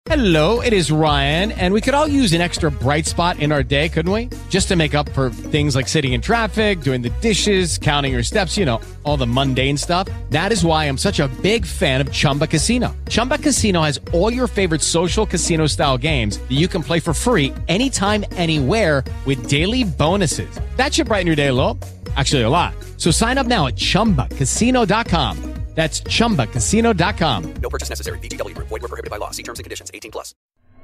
Hello, it is Ryan, and we could all use an extra bright spot in our day, couldn't we? Just to make up for things like sitting in traffic, doing the dishes, counting your steps, you know, all the mundane stuff. That is why I'm such a big fan of Chumba Casino. Chumba Casino has all your favorite social casino-style games that you can play for free anytime, anywhere with daily bonuses. That should brighten your day a little. Actually, a lot. So sign up now at ChumbaCasino.com. That's ChumbaCasino.com. No purchase necessary. VGW Group. Void where prohibited by law. See terms and conditions. 18 plus.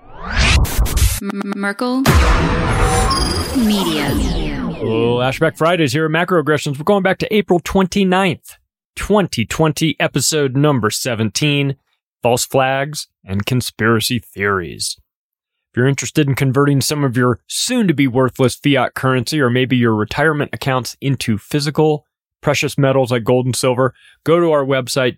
Merkel Media. Hello, Ashback Fridays here at Macroaggressions. We're going back to April 29th, 2020, episode number 17, False Flags and Conspiracy Theories. If you're interested in converting some of your soon-to-be worthless fiat currency or maybe your retirement accounts into physical precious metals like gold and silver, go to our website,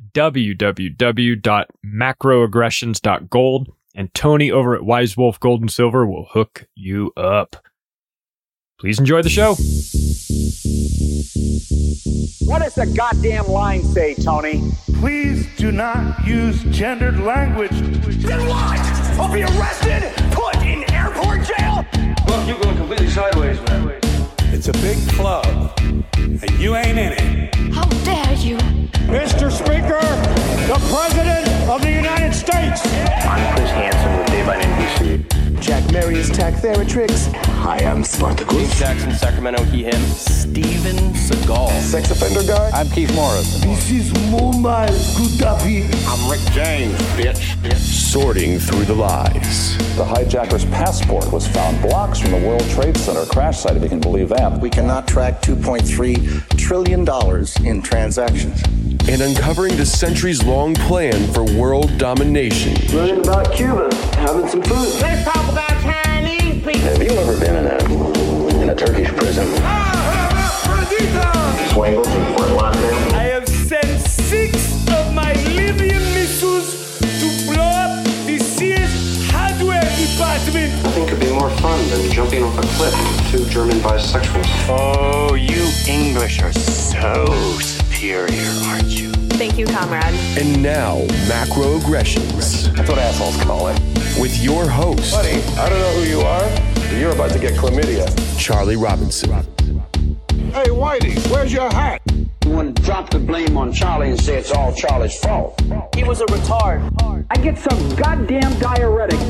www.macroaggressions.gold, and Tony over at Wise Wolf Gold and Silver will hook you up. Please enjoy the show. What does the goddamn line say, Tony? Please do not use gendered language. Then what? I'll be arrested, put in airport jail? Look, you're going completely sideways, man. It's a big club, and you ain't in it. How dare you? Mr. Speaker, the President of the United States. I'm Chris Hansen with Dave on NBC. Jack Marius Tack Theratrix. Hi, I'm Spartacus. Jackson, Sacramento, he, him. Steven Seagal. Sex offender guy. I'm Keith Morris. This is Muammar Gaddafi. I'm Rick James, bitch. Sorting through the lies. The hijacker's passport was found blocks from the World Trade Center crash site, if you can believe that. We cannot track $2.3 trillion in transactions. And uncovering the centuries-long plan for world domination. Learning about Cuba, having some food. Let's talk about Chinese people. Have you ever been in a Turkish prison? Swangles in Fort Lauderdale. I have sent 6 of my Libyan missiles to blow up the Sears hardware department. Nothing could be more fun than jumping off a cliff with 2 German bisexuals. Oh, you English are so superior, aren't you? Thank you, comrade. And now, Macroaggressions. That's what assholes call it. With your host, Buddy, I don't know who you are, but you're about to get chlamydia. Charlie Robinson. Hey, Whitey, where's your hat? You want to drop the blame on Charlie and say it's all Charlie's fault. He was a retard. I get some goddamn diuretic.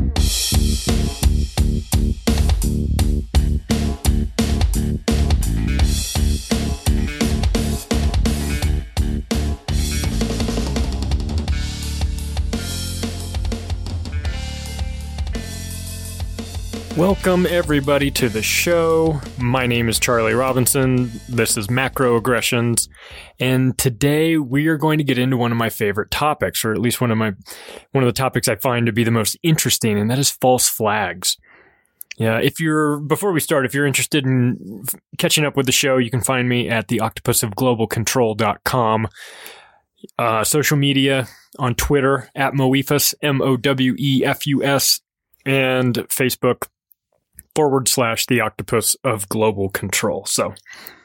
Welcome, everybody, to the show. My name is Charlie Robinson. This is Macroaggressions. And today we are going to get into one of my favorite topics, or at least one of the topics I find to be the most interesting, and that is false flags. Yeah, before we start, if you're interested in catching up with the show, you can find me at theoctopusofglobalcontrol.com. Social media on Twitter at Mowefus, Mowefus, and Facebook / the Octopus of Global Control. So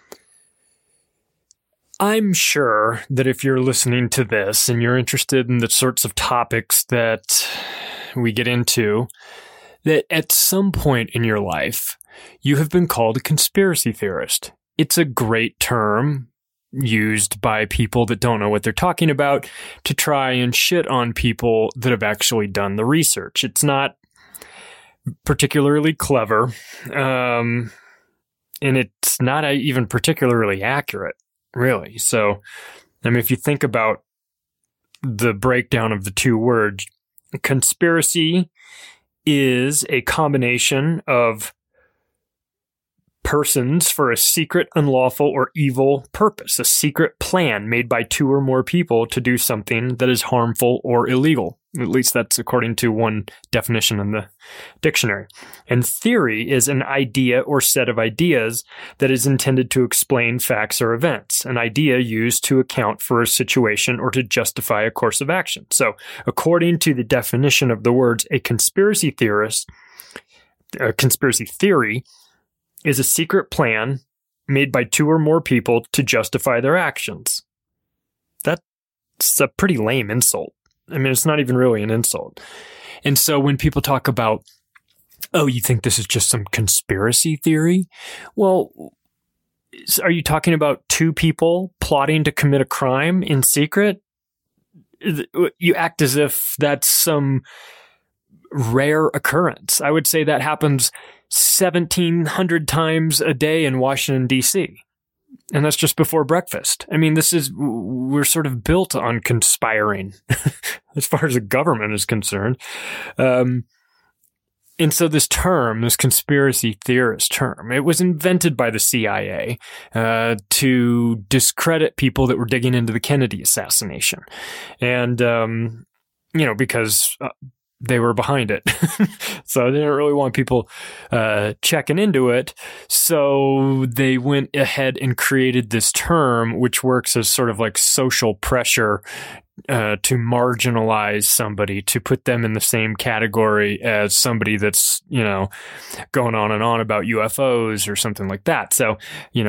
I'm sure that if you're listening to this and you're interested in the sorts of topics that we get into, that at some point in your life, you have been called a conspiracy theorist. It's a great term used by people that don't know what they're talking about to try and shit on people that have actually done the research. It's not particularly clever, and it's not even particularly accurate, really. So, I mean, if you think about the breakdown of the two words, conspiracy is a combination of persons for a secret, unlawful, or evil purpose, a secret plan made by 2 or more people to do something that is harmful or illegal. At least that's according to one definition in the dictionary. And theory is an idea or set of ideas that is intended to explain facts or events, an idea used to account for a situation or to justify a course of action. So, according to the definition of the words, a conspiracy theory is a secret plan made by 2 or more people to justify their actions. That's a pretty lame insult. I mean, it's not even really an insult. And so when people talk about, oh, you think this is just some conspiracy theory? Well, are you talking about two people plotting to commit a crime in secret? You act as if that's some rare occurrence. I would say that happens 1,700 times a day in Washington, D.C. And that's just before breakfast. I mean, we're sort of built on conspiring as far as the government is concerned. And so this term, this conspiracy theorist term, it was invented by the CIA to discredit people that were digging into the Kennedy assassination. And, because they were behind it. So they didn't really want people checking into it. So they went ahead and created this term, which works as sort of like social pressure to marginalize somebody, to put them in the same category as somebody that's, going on and on about UFOs or something like that. So,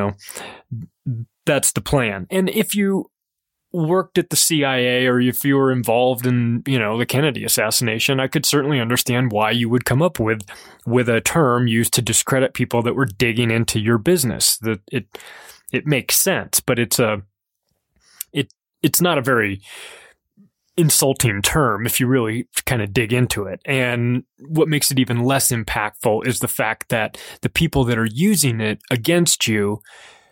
that's the plan. And if you worked at the CIA or if you were involved in, the Kennedy assassination, I could certainly understand why you would come up with a term used to discredit people that were digging into your business. That it makes sense, but it's not a very insulting term if you really kind of dig into it. And what makes it even less impactful is the fact that the people that are using it against you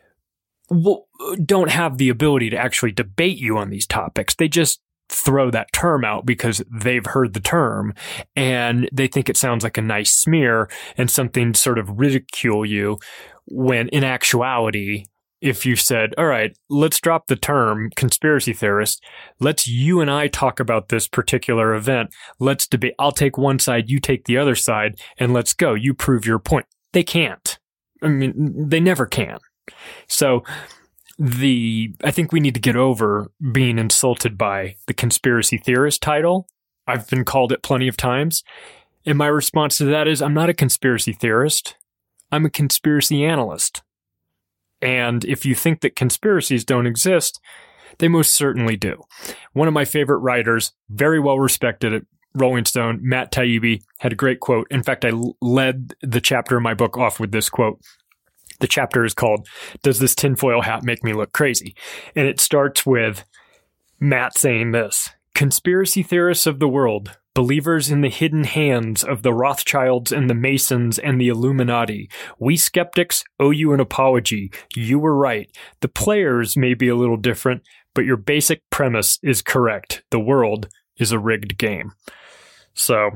don't have the ability to actually debate you on these topics. They just throw that term out because they've heard the term and they think it sounds like a nice smear and something to sort of ridicule you, when in actuality, if you said, all right, let's drop the term conspiracy theorist. Let's you and I talk about this particular event. Let's debate. I'll take one side, you take the other side, and let's go. You prove your point. They can't. I mean, they never can. So I think we need to get over being insulted by the conspiracy theorist title. I've been called it plenty of times. And my response to that is, I'm not a conspiracy theorist. I'm a conspiracy analyst. And if you think that conspiracies don't exist, they most certainly do. One of my favorite writers, very well respected at Rolling Stone, Matt Taibbi, had a great quote. In fact, I led the chapter of my book off with this quote. The chapter is called, "Does This Tinfoil Hat Make Me Look Crazy?" And it starts with Matt saying this: "Conspiracy theorists of the world, believers in the hidden hands of the Rothschilds and the Masons and the Illuminati, we skeptics owe you an apology. You were right. The players may be a little different, but your basic premise is correct. The world is a rigged game." So,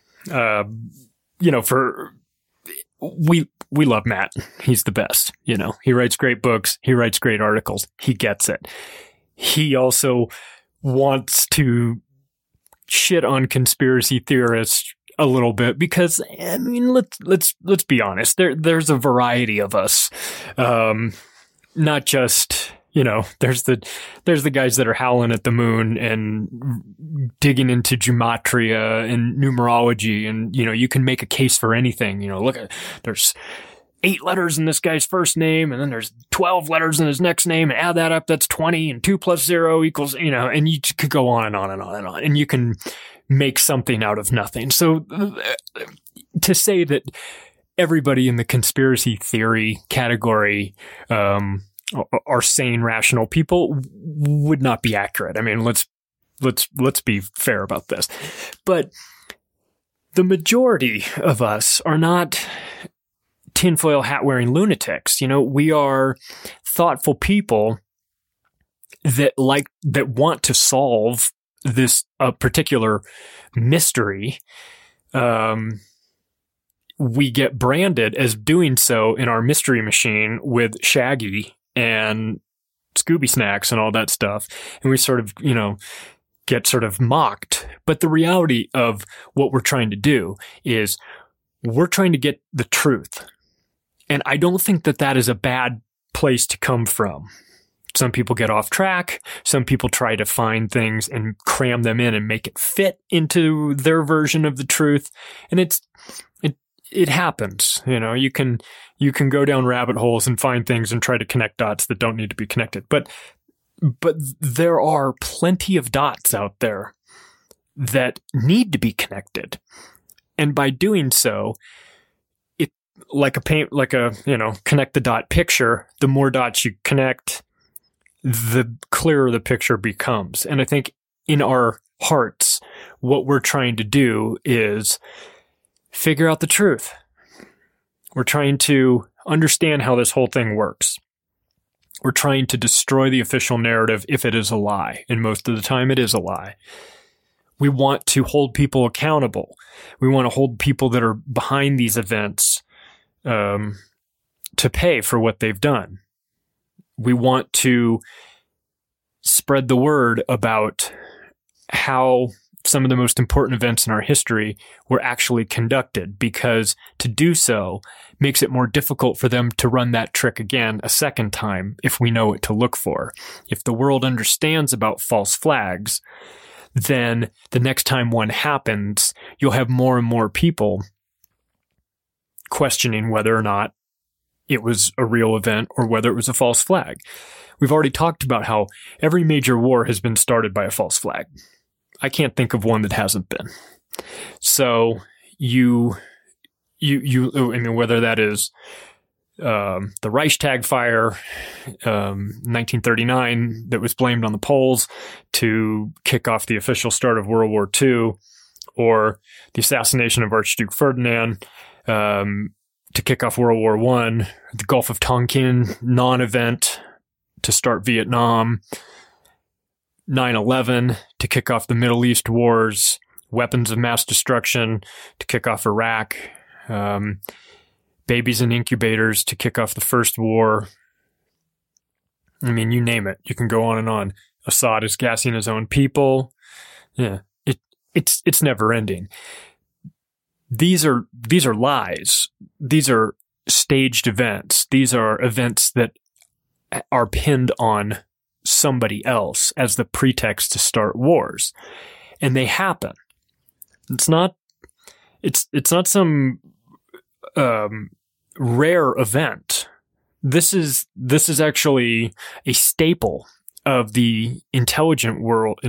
we love Matt. He's the best. He writes great books. He writes great articles. He gets it. He also wants to shit on conspiracy theorists a little bit because, I mean, let's be honest. There's a variety of us. Not just, there's the guys that are howling at the moon and digging into gematria and numerology, and you can make a case for anything. There's 8 letters in this guy's first name, and then there's 12 letters in his next name, and add that up, that's 20, and 2 plus 0 equals, and you could go on and on and on and on, and you can make something out of nothing. So to say that everybody in the conspiracy theory category are sane, rational people would not be accurate. I mean, let's be fair about this. But the majority of us are not tinfoil hat wearing lunatics. We are thoughtful people that want to solve this particular mystery. We get branded as doing so in our mystery machine with Shaggy and Scooby Snacks and all that stuff. And we sort of, get sort of mocked. But the reality of what we're trying to do is we're trying to get the truth. And I don't think that is a bad place to come from. Some people get off track. Some people try to find things and cram them in and make it fit into their version of the truth. And it happens. You can go down rabbit holes and find things and try to connect dots that don't need to be connected. But there are plenty of dots out there that need to be connected. And by doing so, it like a connect the dot picture, the more dots you connect, the clearer the picture becomes. And I think in our hearts, what we're trying to do is figure out the truth. We're trying to understand how this whole thing works. We're trying to destroy the official narrative if it is a lie. And most of the time it is a lie. We want to hold people accountable. We want to hold people that are behind these events to pay for what they've done. We want to spread the word about how some of the most important events in our history were actually conducted, because to do so makes it more difficult for them to run that trick again a second time if we know what to look for. If the world understands about false flags, then the next time one happens, you'll have more and more people questioning whether or not it was a real event or whether it was a false flag. We've already talked about how every major war has been started by a false flag. I can't think of one that hasn't been. So whether that is the Reichstag fire, 1939, that was blamed on the Poles to kick off the official start of World War II, or the assassination of Archduke Ferdinand to kick off World War I, the Gulf of Tonkin non-event to start Vietnam, 9/11 to kick off the Middle East wars, weapons of mass destruction to kick off Iraq, babies in incubators to kick off the first war. I mean, you name it. You can go on and on. Assad is gassing his own people. Yeah, it's never ending. These are lies. These are staged events. These are events that are pinned on somebody else as the pretext to start wars, and they happen. It's not some rare event. This is actually a staple of the intelligence world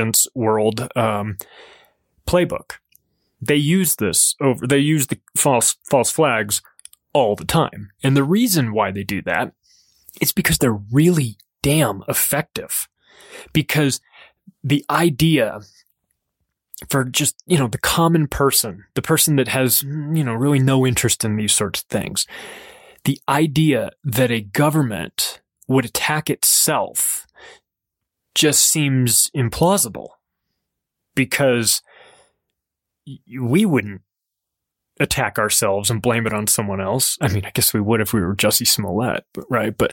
playbook. They use the false flags all the time. And the reason why they do that is because they're really damn effective. Because the idea for just, the common person, the person that has, really no interest in these sorts of things, the idea that a government would attack itself just seems implausible, because we wouldn't attack ourselves and blame it on someone else. I mean, I guess we would if we were Jussie Smollett, right? But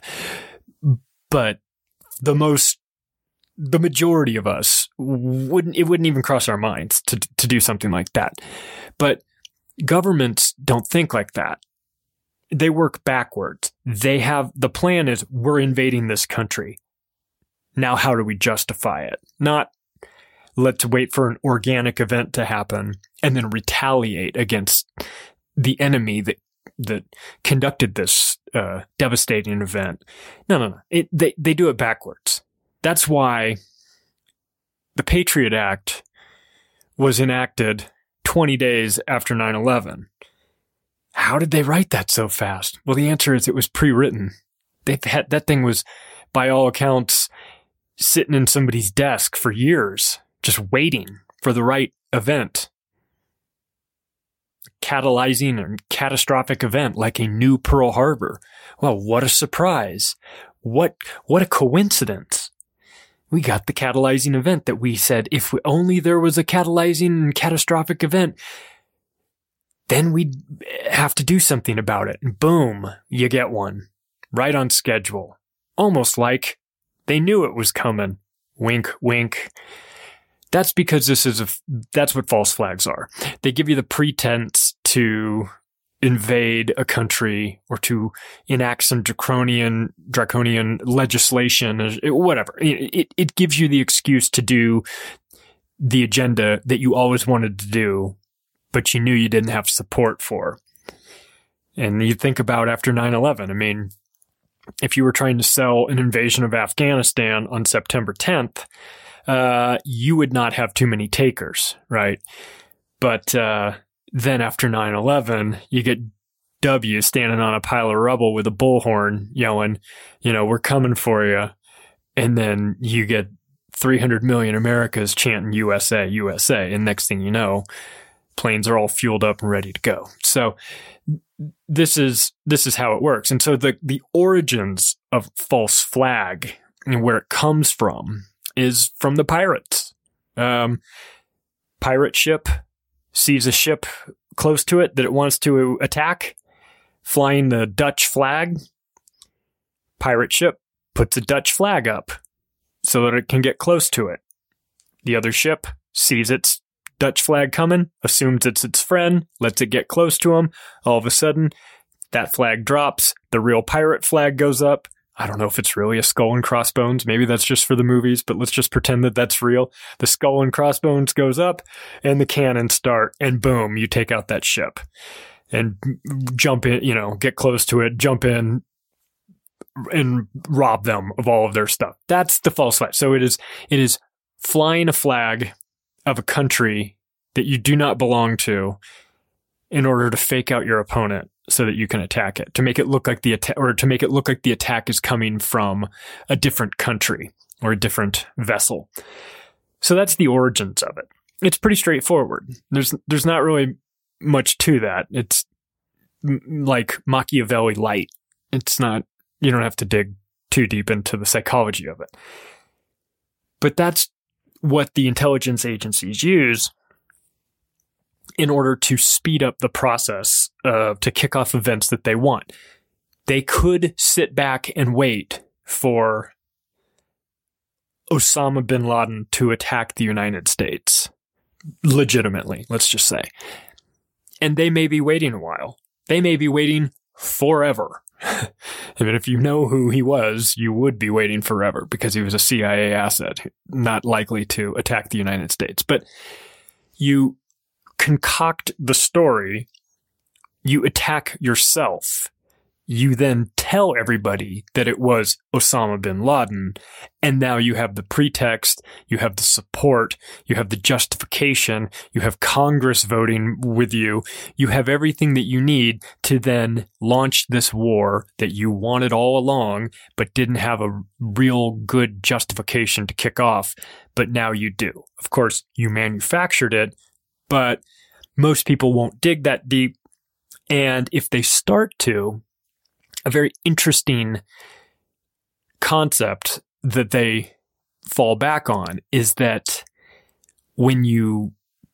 the majority of us wouldn't even cross our minds to do something like that. But governments don't think like that. They work backwards. The plan is, we're invading this country. Now, how do we justify it? Not, let's wait for an organic event to happen and then retaliate against the enemy that conducted this devastating event. No. They do it backwards. That's why the Patriot Act was enacted 20 days after 9/11. How did they write that so fast? Well, the answer is it was pre-written. That thing was, by all accounts, sitting in somebody's desk for years, just waiting for the right event. Catalyzing a catastrophic event like a new Pearl Harbor. Well, what a surprise. What a coincidence. We got the catalyzing event that we said, if only there was a catalyzing and catastrophic event, then we'd have to do something about it. And boom, you get one. Right on schedule. Almost like they knew it was coming. Wink, wink. That's because that's what false flags are. They give you the pretense to invade a country or to enact some draconian legislation, whatever. It gives you the excuse to do the agenda that you always wanted to do, but you knew you didn't have support for. And you think about after 9/11, I mean, if you were trying to sell an invasion of Afghanistan on September 10th, you would not have too many takers, right? But then after 9/11, you get W standing on a pile of rubble with a bullhorn yelling, we're coming for you. And then you get 300 million Americans chanting USA, USA. And next thing you know, planes are all fueled up and ready to go. So this is how it works. And so the origins of false flag and where it comes from is from the pirates. Pirate ship sees a ship close to it that it wants to attack, flying the Dutch flag. Pirate ship puts a Dutch flag up so that it can get close to it. The other ship sees its Dutch flag coming, assumes it's its friend, lets it get close to him. All of a sudden, that flag drops. The real pirate flag goes up. I don't know if it's really a skull and crossbones. Maybe that's just for the movies, but let's just pretend that that's real. The skull and crossbones goes up and the cannons start, and boom, you take out that ship and jump in, get close to it, jump in and rob them of all of their stuff. That's the false flag. So it is flying a flag of a country that you do not belong to in order to fake out your opponent so that you can attack it, to make it look like the attack is coming from a different country or a different vessel. So that's the origins of it. It's pretty straightforward. There's not really much to that. It's like Machiavelli light. It's not, you don't have to dig too deep into the psychology of it. But that's what the intelligence agencies use in order to speed up the process to kick off events that they want. They could sit back and wait for Osama bin Laden to attack the United States. Legitimately, let's just say. And they may be waiting a while. They may be waiting forever. I mean, if you know who he was, you would be waiting forever because he was a CIA asset, not likely to attack the United States. But you concoct the story, you attack yourself, you then tell everybody that it was Osama bin Laden, and now you have the pretext, you have the support, you have the justification, you have Congress voting with you, you have everything that you need to then launch this war that you wanted all along, but didn't have a real good justification to kick off, but now you do. Of course, you manufactured it, but most people won't dig that deep, and if they start to, a very interesting concept that they fall back on is that when you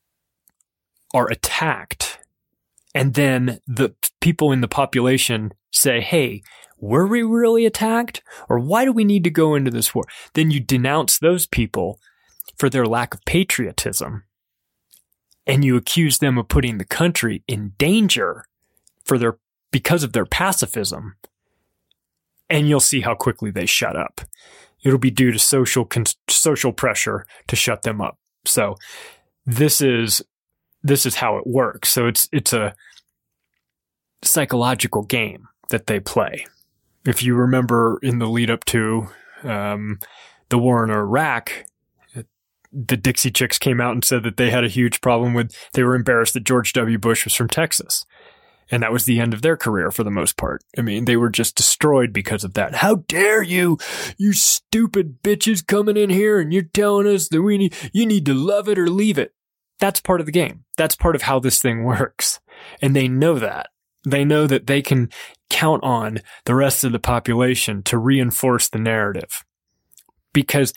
are attacked and then the people in the population say, hey, were we really attacked? Or why do we need to go into this war? Then you denounce those people for their lack of patriotism and you accuse them of putting the country in danger because of their pacifism, and you'll see how quickly they shut up. It'll be due to social pressure to shut them up. So this is how it works. So it's a psychological game that they play. If you remember in the lead up to the war in Iraq, the Dixie Chicks came out and said that they had a huge problem they were embarrassed that George W. Bush was from Texas. And that was the end of their career for the most part. I mean, they were just destroyed because of that. How dare you stupid bitches coming in here and you're telling us that you need to love it or leave it. That's part of the game. That's part of how this thing works. And they know that. They know that they can count on the rest of the population to reinforce the narrative. Because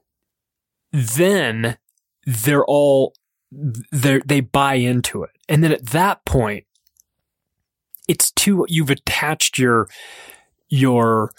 then they buy into it. And then at that point, you've attached you've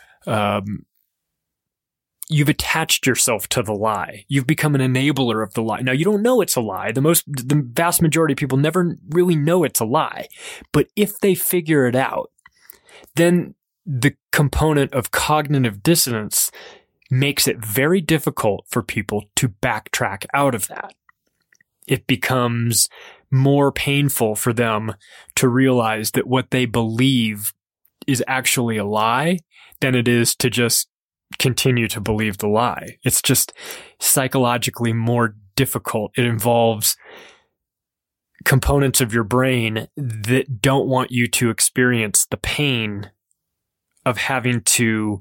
attached yourself to the lie. You've become an enabler of the lie. Now, you don't know it's a lie. The vast majority of people never really know it's a lie. But if they figure it out, then the component of cognitive dissonance makes it very difficult for people to backtrack out of that. It becomes more painful for them to realize that what they believe is actually a lie than it is to just continue to believe the lie. It's just psychologically more difficult. It involves components of your brain that don't want you to experience the pain of having to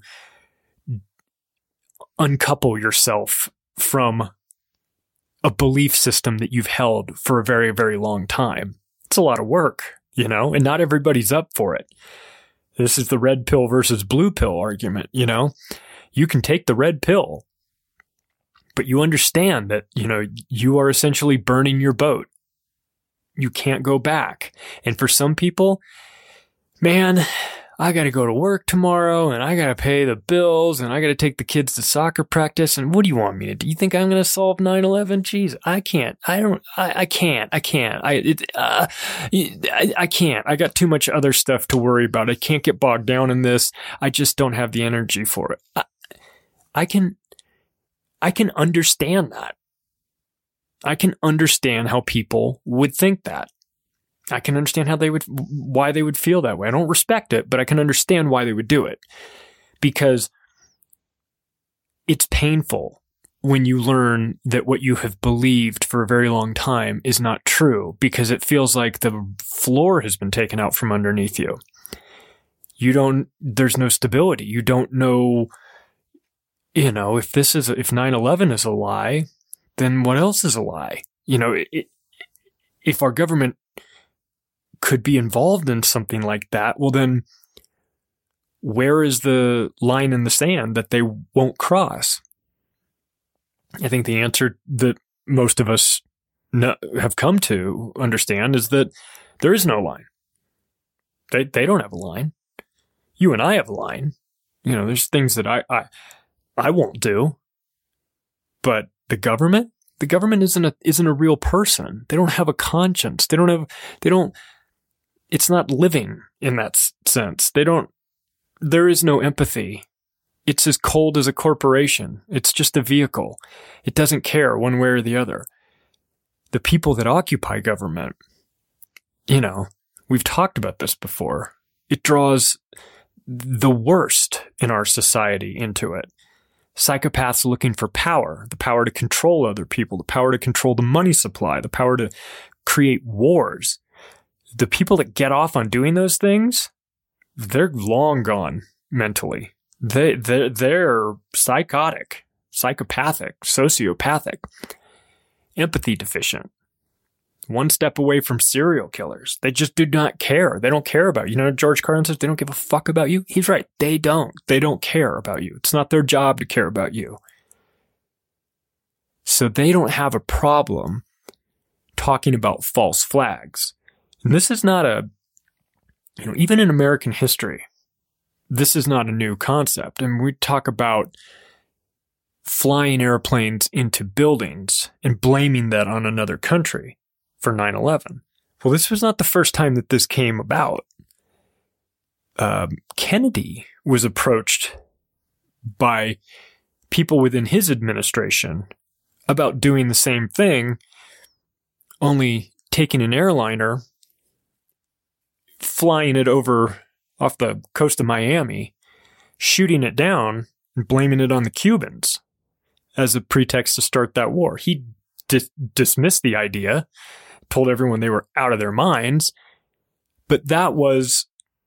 uncouple yourself from a belief system that you've held for a very, very long time. It's a lot of work, you know, and not everybody's up for it. This is the red pill versus blue pill argument, you know. You can take the red pill, but you understand that, you know, you are essentially burning your boat. You can't go back. And for some people, man, I got to go to work tomorrow and I got to pay the bills and I got to take the kids to soccer practice. And what do you want me to do? You think I'm going to solve 9/11? Jeez, I can't. I can't. I can't. I got too much other stuff to worry about. I can't get bogged down in this. I just don't have the energy for it. I can understand that. I can understand how people would think that. I can understand why they would feel that way. I don't respect it, but I can understand why they would do it. Because it's painful when you learn that what you have believed for a very long time is not true, because it feels like the floor has been taken out from underneath you. There's no stability. You don't know, you know, if 9/11 is a lie, then what else is a lie? You know, if our government could be involved in something like that, well then, where is the line in the sand that they won't cross? I think the answer that most of us have come to understand is that there is no line. They don't have a line. You and I have a line. You know, there's things that I won't do. But the government isn't a real person. They don't have a conscience. It's not living in that sense. There is no empathy. It's as cold as a corporation. It's just a vehicle. It doesn't care one way or the other. The people that occupy government, you know, we've talked about this before. It draws the worst in our society into it. Psychopaths looking for power, the power to control other people, the power to control the money supply, the power to create wars. The people that get off on doing those things, they're long gone mentally. They're psychotic, psychopathic, sociopathic, empathy deficient. One step away from serial killers. They just do not care. They don't care about you. You know, George Carlin says they don't give a fuck about you. He's right. They don't. They don't care about you. It's not their job to care about you. So they don't have a problem talking about false flags. And this is not even in American history, this is not a new concept. And we talk about flying airplanes into buildings and blaming that on another country for 9/11. Well, this was not the first time that this came about. Kennedy was approached by people within his administration about doing the same thing, only taking an airliner, flying it over off the coast of Miami, shooting it down, and blaming it on the Cubans as a pretext to start that war. He dismissed the idea, told everyone they were out of their minds, but that was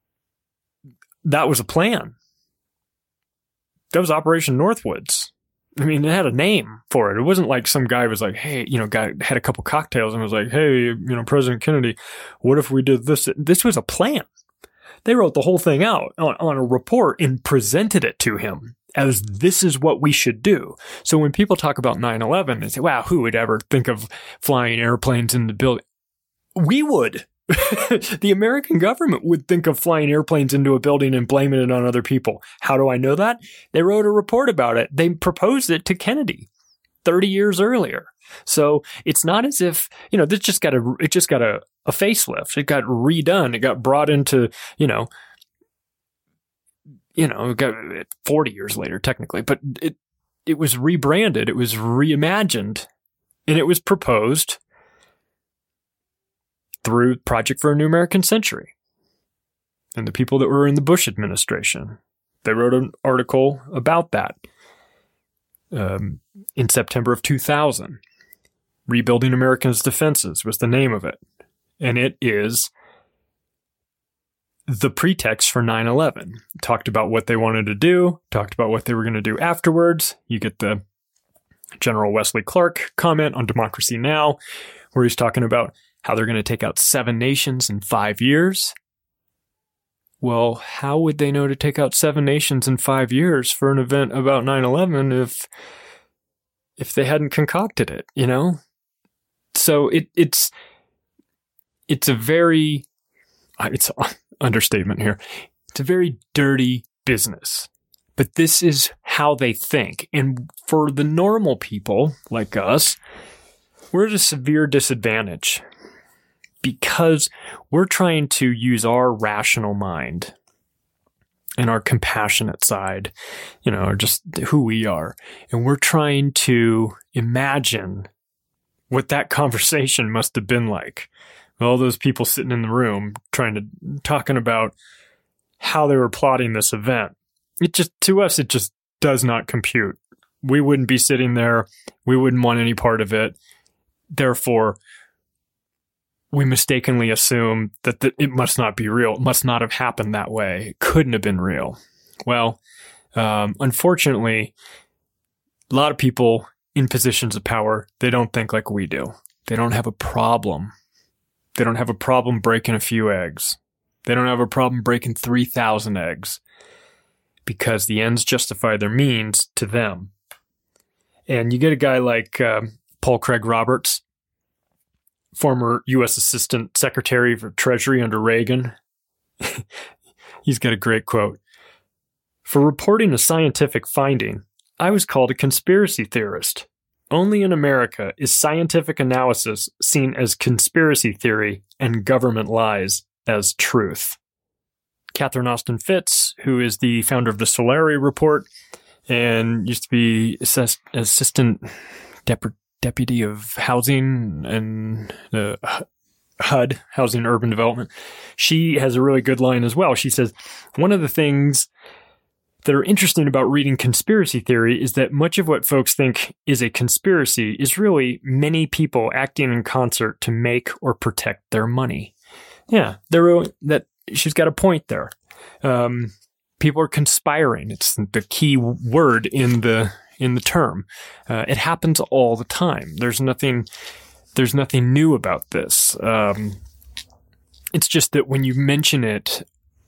a plan. That was Operation Northwoods. I mean, it had a name for it. It wasn't like some guy was like, hey, you know, had a couple cocktails and was like, hey, you know, President Kennedy, what if we did this? This was a plan. They wrote the whole thing out on a report and presented it to him as this is what we should do. So when people talk about 9/11, they say, wow, who would ever think of flying airplanes into the building? We would. The American government would think of flying airplanes into a building and blaming it on other people. How do I know that? They wrote a report about it. They proposed it to Kennedy 30 years earlier. So it's not as if, you know, it just got a facelift. It got redone. It got brought into, it got 40 years later, technically, but it was rebranded. It was reimagined, and it was proposed through Project for a New American Century and the people that were in the Bush administration. They wrote an article about that in September of 2000. Rebuilding America's Defenses was the name of it. And it is the pretext for 9/11. Talked about what they wanted to do, talked about what they were going to do afterwards. You get the General Wesley Clark comment on Democracy Now!, where he's talking about how they're going to take out 7 nations in 5 years. Well, how would they know to take out 7 nations in 5 years for an event about 9/11 if they hadn't concocted it, you know? So it's a very, it's an understatement here. It's a very dirty business. But this is how they think. And for the normal people like us, we're at a severe disadvantage because we're trying to use our rational mind and our compassionate side, you know, or just who we are. And we're trying to imagine what that conversation must have been like. All those people sitting in the room talking about how they were plotting this event. To us, it just does not compute. We wouldn't be sitting there. We wouldn't want any part of it. Therefore, we mistakenly assume that it must not be real. It must not have happened that way. It couldn't have been real. Well, unfortunately, a lot of people in positions of power, they don't think like we do. They don't have a problem. They don't have a problem breaking a few eggs. They don't have a problem breaking 3,000 eggs. Because the ends justify their means to them. And you get a guy like Paul Craig Roberts, former U.S. Assistant Secretary for Treasury under Reagan. He's got a great quote. "For reporting a scientific finding, I was called a conspiracy theorist. Only in America is scientific analysis seen as conspiracy theory and government lies as truth." Catherine Austin Fitts, who is the founder of the Solari Report and used to be assistant deputy of housing and HUD, Housing and Urban Development, she has a really good line as well. She says, one of the things that are interesting about reading conspiracy theory is that much of what folks think is a conspiracy is really many people acting in concert to make or protect their money. Yeah, she's got a point there. People are conspiring. It's the key word in the term. It happens all the time. There's nothing new about this. It's just that when you mention it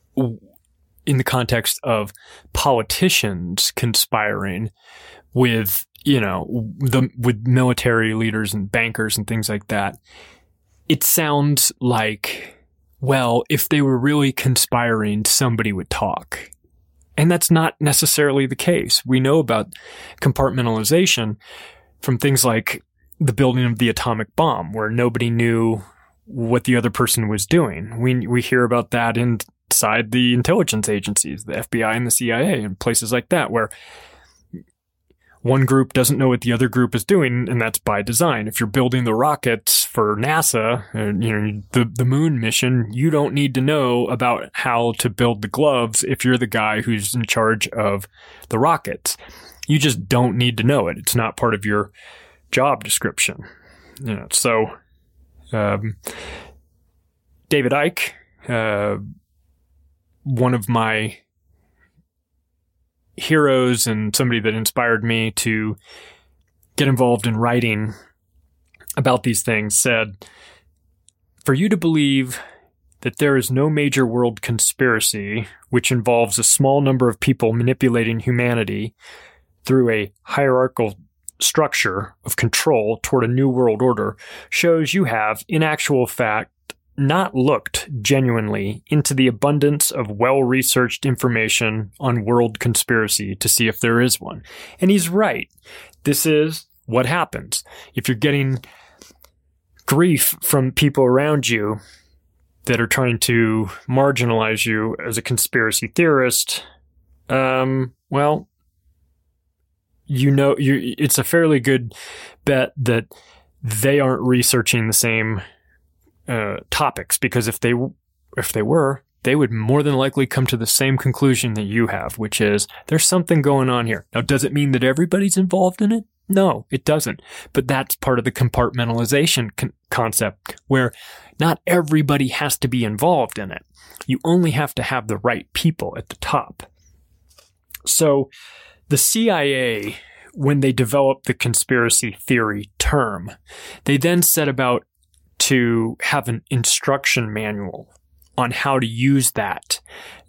in the context of politicians conspiring with, with military leaders and bankers and things like that, it sounds like, well, if they were really conspiring, somebody would talk. And that's not necessarily the case. We know about compartmentalization from things like the building of the atomic bomb, where nobody knew what the other person was doing. We hear about that inside the intelligence agencies, the FBI and the CIA, and places like that, where one group doesn't know what the other group is doing, and that's by design. If you're building the rockets for NASA, the moon mission, you don't need to know about how to build the gloves if you're the guy who's in charge of the rockets. You just don't need to know it. It's not part of your job description. So David Icke, one of my heroes and somebody that inspired me to get involved in writing about these things, said, "For you to believe that there is no major world conspiracy which involves a small number of people manipulating humanity through a hierarchical structure of control toward a new world order shows you have, in actual fact, not looked genuinely into the abundance of well-researched information on world conspiracy to see if there is one." And he's right. This is what happens. If you're getting grief from people around you that are trying to marginalize you as a conspiracy theorist, well, it's a fairly good bet that they aren't researching the same topics, because if they were, they would more than likely come to the same conclusion that you have, which is there's something going on here. Now, does it mean that everybody's involved in it? No, it doesn't. But that's part of the compartmentalization concept, where not everybody has to be involved in it. You only have to have the right people at the top. So the CIA, when they developed the conspiracy theory term, they then set about to have an instruction manual on how to use that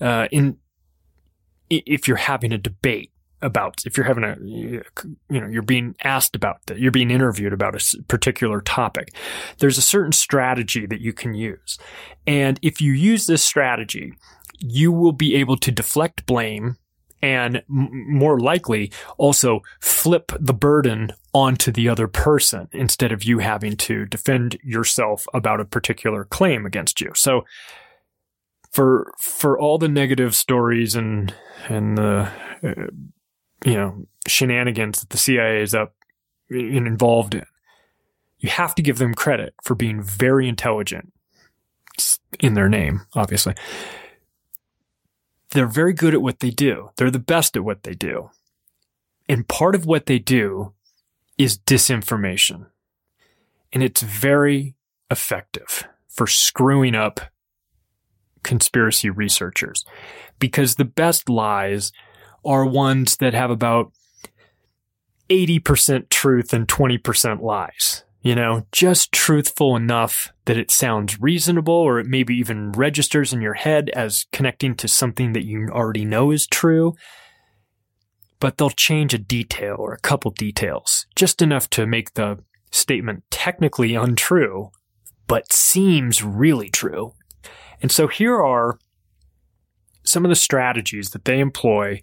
if you're having a debate about, if you're having you're being asked about that, you're being interviewed about a particular topic. There's a certain strategy that you can use. And if you use this strategy, you will be able to deflect blame and more likely also flip the burden onto the other person instead of you having to defend yourself about a particular claim against you. So for all the negative stories and the shenanigans that the CIA is involved in, you have to give them credit for being very intelligent. It's in their name, obviously. They're very good at what they do. They're the best at what they do. And part of what they do is disinformation. And it's very effective for screwing up conspiracy researchers, because the best lies are ones that have about 80% truth and 20% lies. Just truthful enough that it sounds reasonable, or it maybe even registers in your head as connecting to something that you already know is true. But they'll change a detail or a couple details, just enough to make the statement technically untrue, but seems really true. And so here are some of the strategies that they employ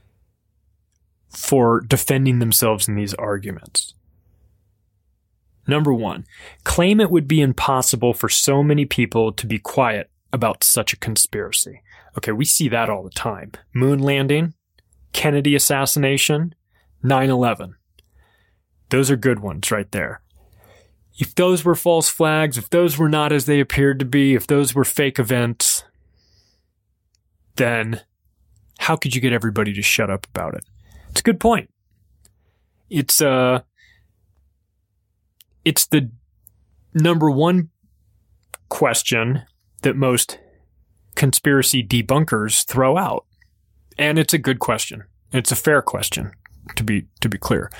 for defending themselves in these arguments. Number one, claim it would be impossible for so many people to be quiet about such a conspiracy. Okay, we see that all the time. Moon landing, Kennedy assassination, 9/11. Those are good ones right there. If those were false flags, if those were not as they appeared to be, if those were fake events, then how could you get everybody to shut up about it? It's a good point. It's the number one question that most conspiracy debunkers throw out. And it's a good question. It's a fair question, to be clear.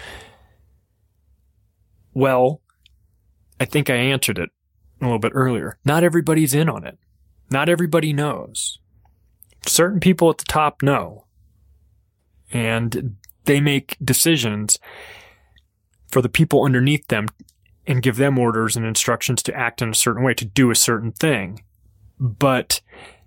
Well, I think I answered it a little bit earlier. Not everybody's in on it. Not everybody knows. Certain people at the top know. And they make decisions for the people underneath them and give them orders and instructions to act in a certain way, to do a certain thing. But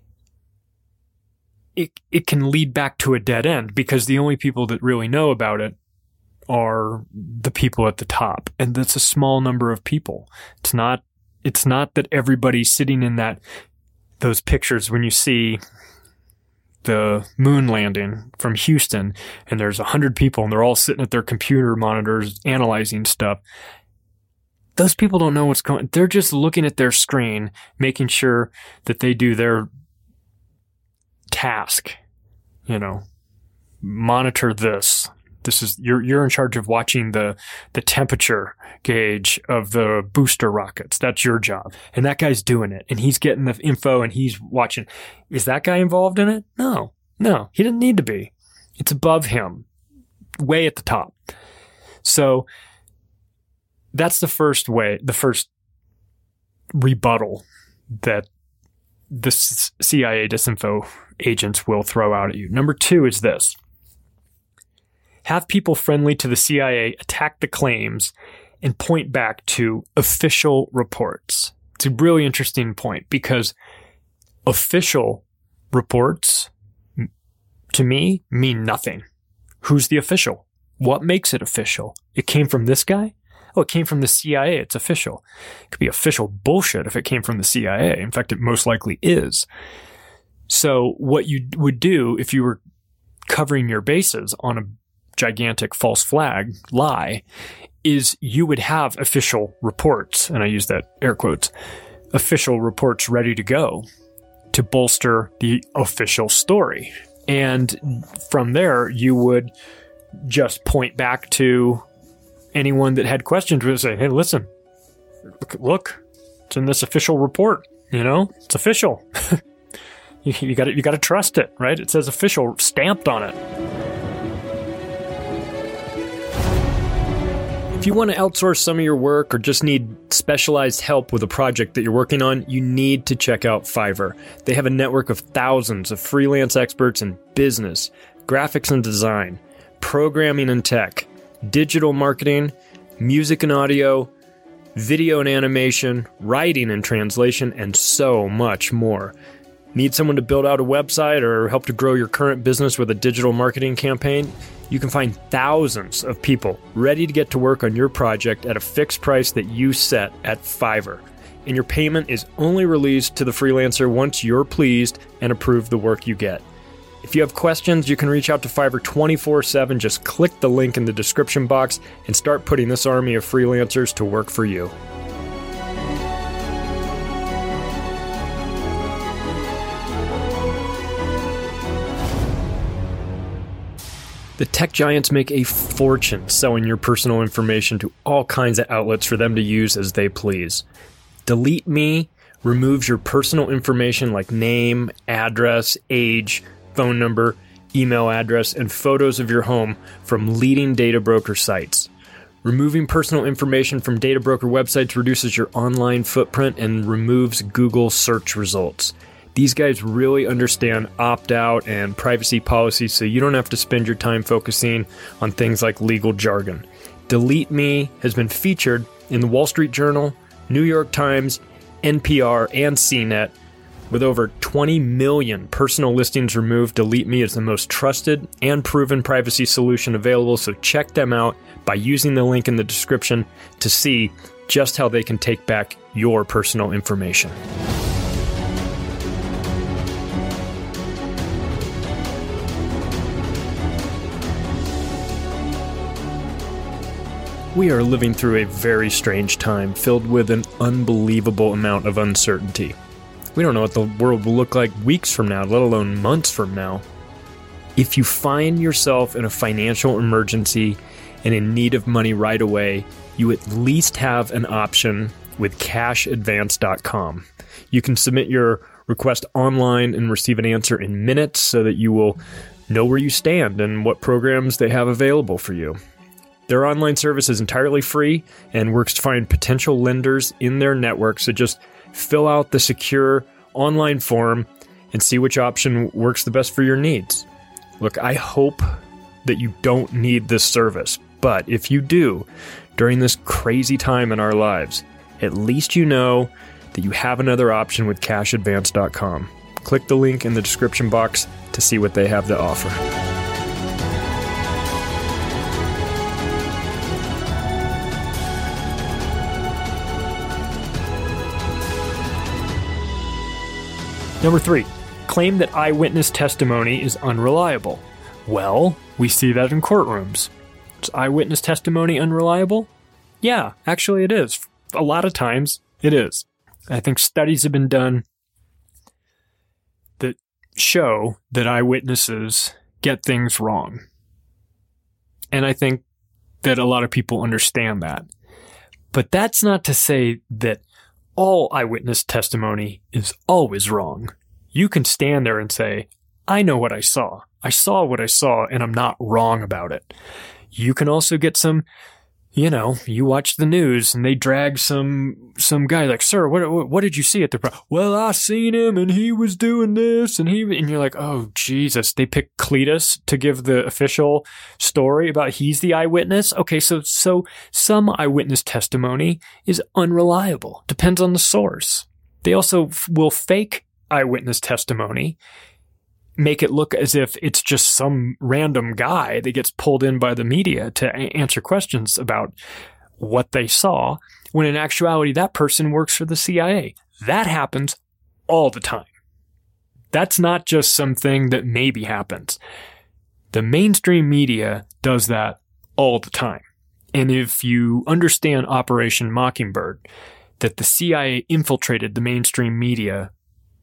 it can lead back to a dead end, because the only people that really know about it are the people at the top. And that's a small number of people. It's not that everybody's sitting in those pictures when you see the moon landing from Houston and there's 100 people and they're all sitting at their computer monitors analyzing stuff. Those people don't know what's going on. They're just looking at their screen, making sure that they do their task. Monitor this. This is you're in charge of watching the temperature gauge of the booster rockets. That's your job. And that guy's doing it. And he's getting the info and he's watching. Is that guy involved in it? No, he didn't need to be. It's above him, way at the top. So that's the first rebuttal that the CIA disinfo agents will throw out at you. Number two is this. Have people friendly to the CIA attack the claims and point back to official reports. It's a really interesting point, because official reports, to me, mean nothing. Who's the official? What makes it official? It came from this guy? Oh, it came from the CIA. It's official. It could be official bullshit if it came from the CIA. In fact, it most likely is. So what you would do if you were covering your bases on a gigantic false flag lie is you would have official reports, and I use that air quotes, official reports ready to go to bolster the official story. And from there, you would just point back to anyone that had questions and say, hey, listen, look, it's in this official report, it's official. you got to trust it, right? It says official stamped on it. If you want to outsource some of your work or just need specialized help with a project that you're working on, you need to check out Fiverr. They have a network of thousands of freelance experts in business, graphics and design, programming and tech, digital marketing, music and audio, video and animation, writing and translation, and so much more. Need someone to build out a website or help to grow your current business with a digital marketing campaign? You can find thousands of people ready to get to work on your project at a fixed price that you set at Fiverr. And your payment is only released to the freelancer once you're pleased and approve the work you get. If you have questions, you can reach out to Fiverr 24/7. Just click the link in the description box and start putting this army of freelancers to work for you. The tech giants make a fortune selling your personal information to all kinds of outlets for them to use as they please. Delete Me removes your personal information like name, address, age, phone number, email address, and photos of your home from leading data broker sites. Removing personal information from data broker websites reduces your online footprint and removes Google search results. These guys really understand opt-out and privacy policies, so you don't have to spend your time focusing on things like legal jargon. Delete Me has been featured in the Wall Street Journal, New York Times, NPR, and CNET. With over 20 million personal listings removed, Delete Me is the most trusted and proven privacy solution available, so check them out by using the link in the description to see just how they can take back your personal information. We are living through a very strange time filled with an unbelievable amount of uncertainty. We don't know what the world will look like weeks from now, let alone months from now. If you find yourself in a financial emergency and in need of money right away, you at least have an option with CashAdvance.com. You can submit your request online and receive an answer in minutes so that you will know where you stand and what programs they have available for you. Their online service is entirely free and works to find potential lenders in their network, so just fill out the secure online form and see which option works the best for your needs. Look, I hope that you don't need this service, but if you do, during this crazy time in our lives, at least you know that you have another option with CashAdvance.com. Click the link in the description box to see what they have to offer. Number 3, claim that eyewitness testimony is unreliable. Well, we see that in courtrooms. Is eyewitness testimony unreliable? Yeah, actually it is. A lot of times it is. I think studies have been done that show that eyewitnesses get things wrong. And I think that a lot of people understand that. But that's not to say that all eyewitness testimony is always wrong. You can stand there and say, I know what I saw. I saw what I saw, and I'm not wrong about it. You can also get some, you watch the news and they drag some guy like, sir, what did you see at the well, I seen him and he was doing this and you're like, oh, Jesus. They pick Cletus to give the official story about he's the eyewitness. Okay, so some eyewitness testimony is unreliable. Depends on the source. They also will fake eyewitness testimony, make it look as if it's just some random guy that gets pulled in by the media to answer questions about what they saw, when in actuality that person works for the CIA. That happens all the time. That's not just something that maybe happens. The mainstream media does that all the time. And if you understand Operation Mockingbird, that the CIA infiltrated the mainstream media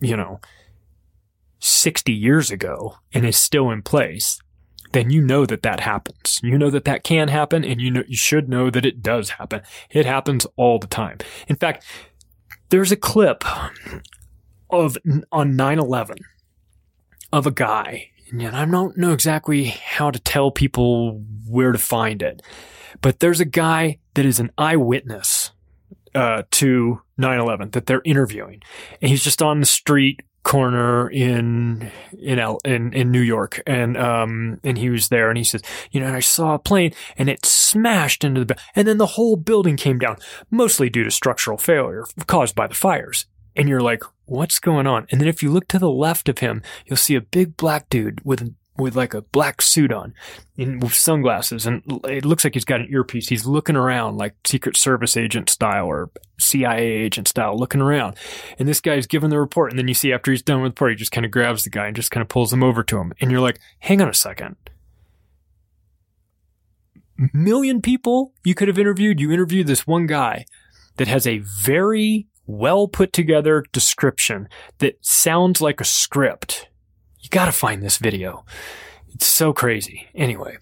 60 years ago and is still in place, then you know that happens. You know that can happen, and you should know that it does happen. It happens all the time. In fact, there's a clip on 9/11 of a guy, and I don't know exactly how to tell people where to find it, but there's a guy that is an eyewitness to 9/11 that they're interviewing, and he's just on the street corner in New York, and he was there, and he says, and I saw a plane and it smashed into the and then the whole building came down, mostly due to structural failure caused by the fires. And you're like, what's going on? And then if you look to the left of him, you'll see a big black dude with like a black suit on and with sunglasses, and it looks like he's got an earpiece. He's looking around like Secret Service agent style or CIA agent style, looking around. And this guy's giving the report, and then you see after he's done with the report, he just kind of grabs the guy and just kind of pulls him over to him. And you're like, hang on a second. Million people you could have interviewed. You interviewed this one guy that has a very well put together description that sounds like a script. You got to find this video. It's so crazy. Anyway,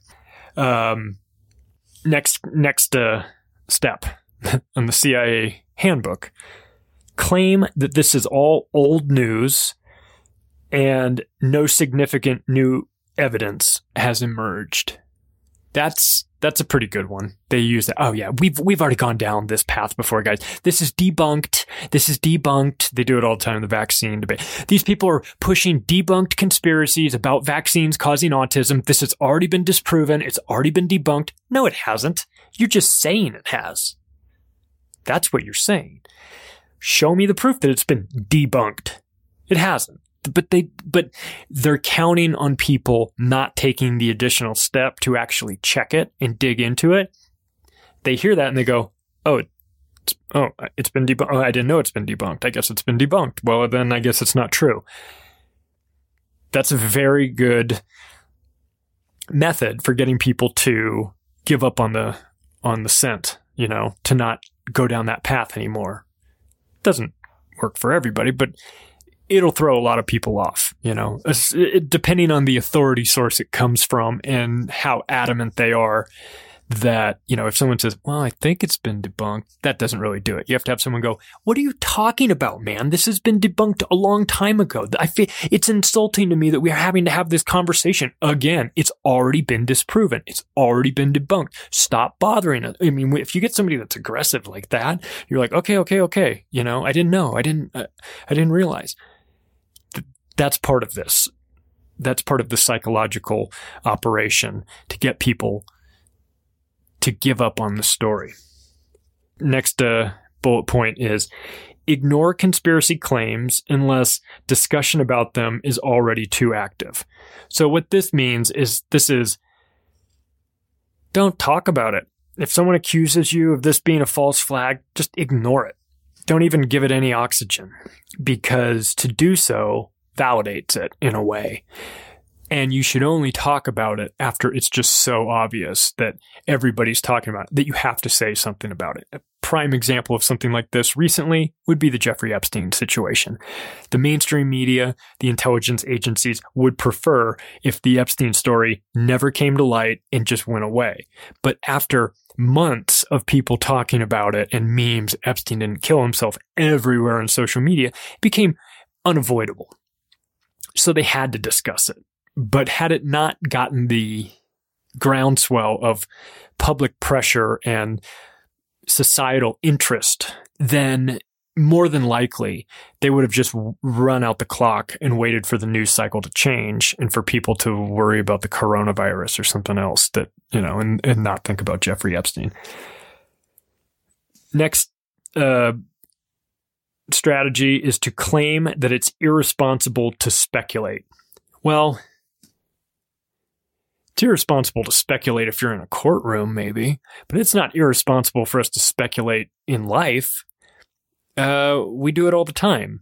next step on the CIA handbook: claim that this is all old news and no significant new evidence has emerged. That's a pretty good one. They use that. Oh yeah, we've already gone down this path before, guys. This is debunked. They do it all the time in the vaccine debate. These people are pushing debunked conspiracies about vaccines causing autism. This has already been disproven. It's already been debunked. No, it hasn't. You're just saying it has. That's what you're saying. Show me the proof that it's been debunked. It hasn't. But they're counting on people not taking the additional step to actually check it and dig into it. They hear that and they go, it's been debunked. Oh, I didn't know it's been debunked. I guess it's been debunked. Well, then I guess it's not true. That's a very good method for getting people to give up on the scent, to not go down that path anymore. Doesn't work for everybody, but it'll throw a lot of people off, depending on the authority source it comes from and how adamant they are that, if someone says, well, I think it's been debunked, that doesn't really do it. You have to have someone go, what are you talking about, man? This has been debunked a long time ago. I feel it's insulting to me that we are having to have this conversation again. It's already been disproven. It's already been debunked. Stop bothering us. I mean, if you get somebody that's aggressive like that, you're like, okay. I didn't know. I didn't realize. That's part of this. That's part of the psychological operation to get people to give up on the story. Next bullet point is ignore conspiracy claims unless discussion about them is already too active. So what this means is don't talk about it. If someone accuses you of this being a false flag, just ignore it. Don't even give it any oxygen, because to do so validates it in a way. And you should only talk about it after it's just so obvious that everybody's talking about it, that you have to say something about it. A prime example of something like this recently would be the Jeffrey Epstein situation. The mainstream media, the intelligence agencies would prefer if the Epstein story never came to light and just went away. But after months of people talking about it and memes, Epstein didn't kill himself everywhere on social media, it became unavoidable. So they had to discuss it. But had it not gotten the groundswell of public pressure and societal interest, then more than likely they would have just run out the clock and waited for the news cycle to change and for people to worry about the coronavirus or something else that, and not think about Jeffrey Epstein. Next, strategy is to claim that it's irresponsible to speculate. Well, it's irresponsible to speculate if you're in a courtroom, maybe, but it's not irresponsible for us to speculate in life. We do it all the time.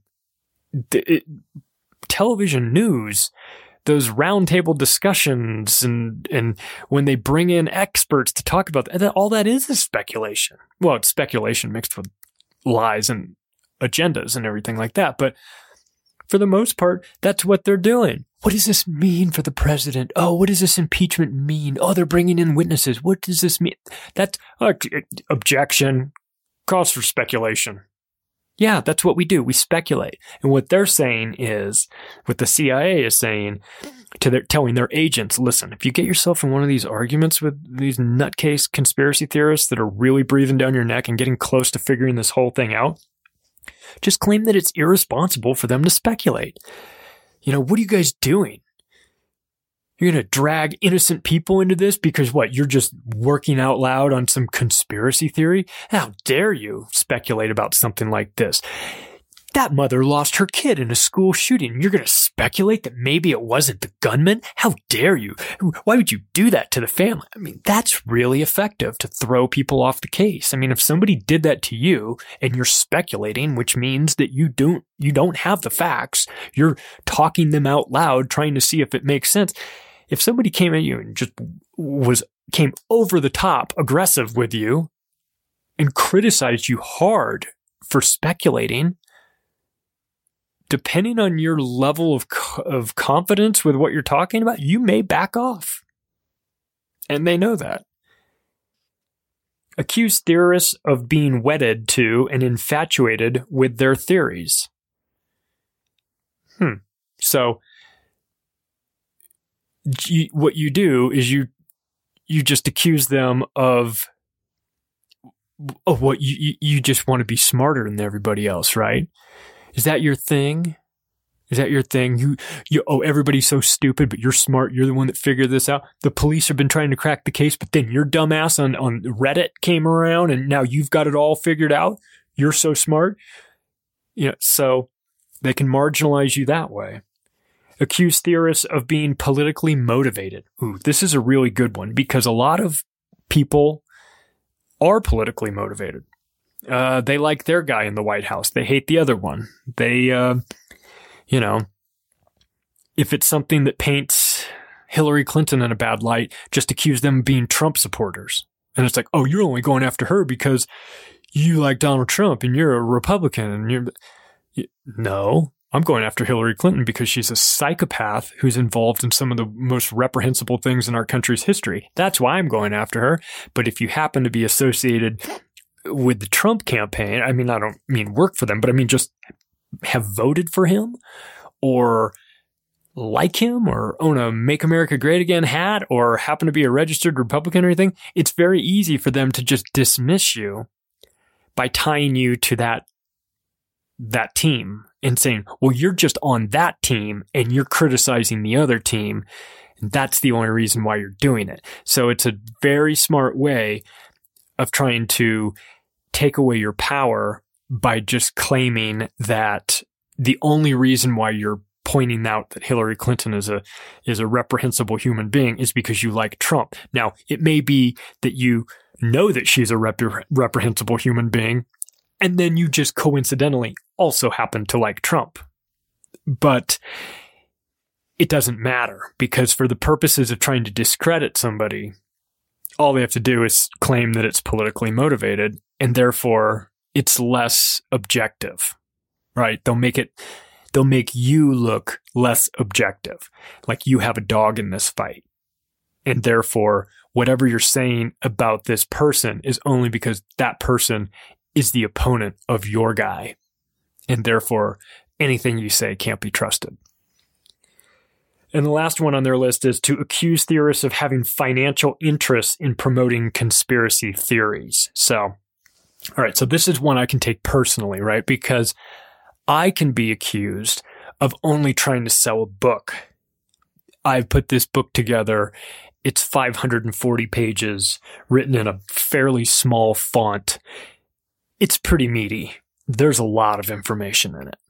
Television news, those roundtable discussions, and when they bring in experts to talk about that, all that is speculation. Well, it's speculation mixed with lies and agendas and everything like that. But for the most part, that's what they're doing. What does this mean for the president? Oh, what does this impeachment mean? Oh, they're bringing in witnesses. What does this mean? That's objection, cause for speculation. Yeah, that's what we do. We speculate. And what they're saying is, what the CIA is saying telling their agents, listen, if you get yourself in one of these arguments with these nutcase conspiracy theorists that are really breathing down your neck and getting close to figuring this whole thing out, just claim that it's irresponsible for them to speculate. What are you guys doing? You're going to drag innocent people into this because what? You're just working out loud on some conspiracy theory? How dare you speculate about something like this? That mother lost her kid in a school shooting. You're going to speculate that maybe it wasn't the gunman? How dare you? Why would you do that to the family? I mean, that's really effective to throw people off the case. I mean, if somebody did that to you and you're speculating, which means that you don't have the facts, you're talking them out loud, trying to see if it makes sense. If somebody came at you and just came over the top aggressive with you and criticized you hard for speculating, depending on your level of confidence with what you're talking about, you may back off. And they know that. Accuse theorists of being wedded to and infatuated with their theories. So, what you do is you just accuse them of what you just want to be smarter than everybody else, right? Is that your thing? Is that your thing? Everybody's so stupid, but you're smart. You're the one that figured this out. The police have been trying to crack the case, but then your dumbass on Reddit came around and now you've got it all figured out. You're so smart. So they can marginalize you that way. Accuse theorists of being politically motivated. Ooh, this is a really good one because a lot of people are politically motivated. They like their guy in the White House. They hate the other one. They, if it's something that paints Hillary Clinton in a bad light, just accuse them of being Trump supporters. And it's like, oh, you're only going after her because you like Donald Trump and you're a Republican and no. I'm going after Hillary Clinton because she's a psychopath who's involved in some of the most reprehensible things in our country's history. That's why I'm going after her. But if you happen to be associated with the Trump campaign, I mean, I don't mean work for them, but I mean just have voted for him or like him or own a Make America Great Again hat or happen to be a registered Republican or anything, it's very easy for them to just dismiss you by tying you to that team and saying, well, you're just on that team and you're criticizing the other team. And that's the only reason why you're doing it. So it's a very smart way of trying to take away your power by just claiming that the only reason why you're pointing out that Hillary Clinton is a reprehensible human being is because you like Trump. Now, it may be that you know that she's a reprehensible human being, and then you just coincidentally also happen to like Trump. But it doesn't matter because for the purposes of trying to discredit somebody, all they have to do is claim that it's politically motivated and therefore it's less objective, right? They'll make you look less objective, like you have a dog in this fight. And therefore, whatever you're saying about this person is only because that person is the opponent of your guy. And therefore, anything you say can't be trusted. And the last one on their list is to accuse theorists of having financial interests in promoting conspiracy theories. So, all right, so this is one I can take personally, right? Because I can be accused of only trying to sell a book. I've put this book together. It's 540 pages, written in a fairly small font. It's pretty meaty. There's a lot of information in it.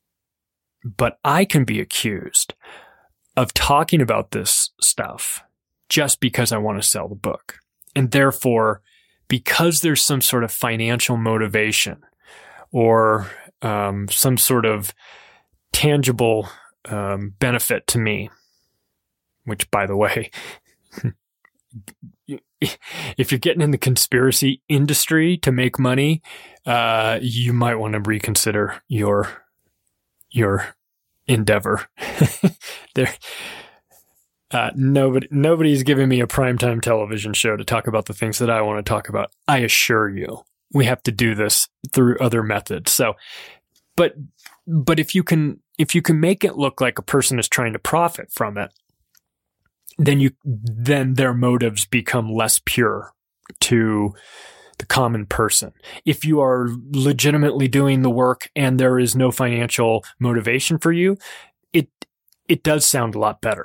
But I can be accused of talking about this stuff just because I want to sell the book. And therefore, because there's some sort of financial motivation or some sort of tangible benefit to me, which, by the way, if you're getting in the conspiracy industry to make money, you might want to reconsider your endeavor. Nobody's giving me a primetime television show to talk about the things that I want to talk about. I assure you, we have to do this through other methods. So, but if you can make it look like a person is trying to profit from it, then their motives become less pure to the common person. If you are legitimately doing the work and there is no financial motivation for you, it does sound a lot better.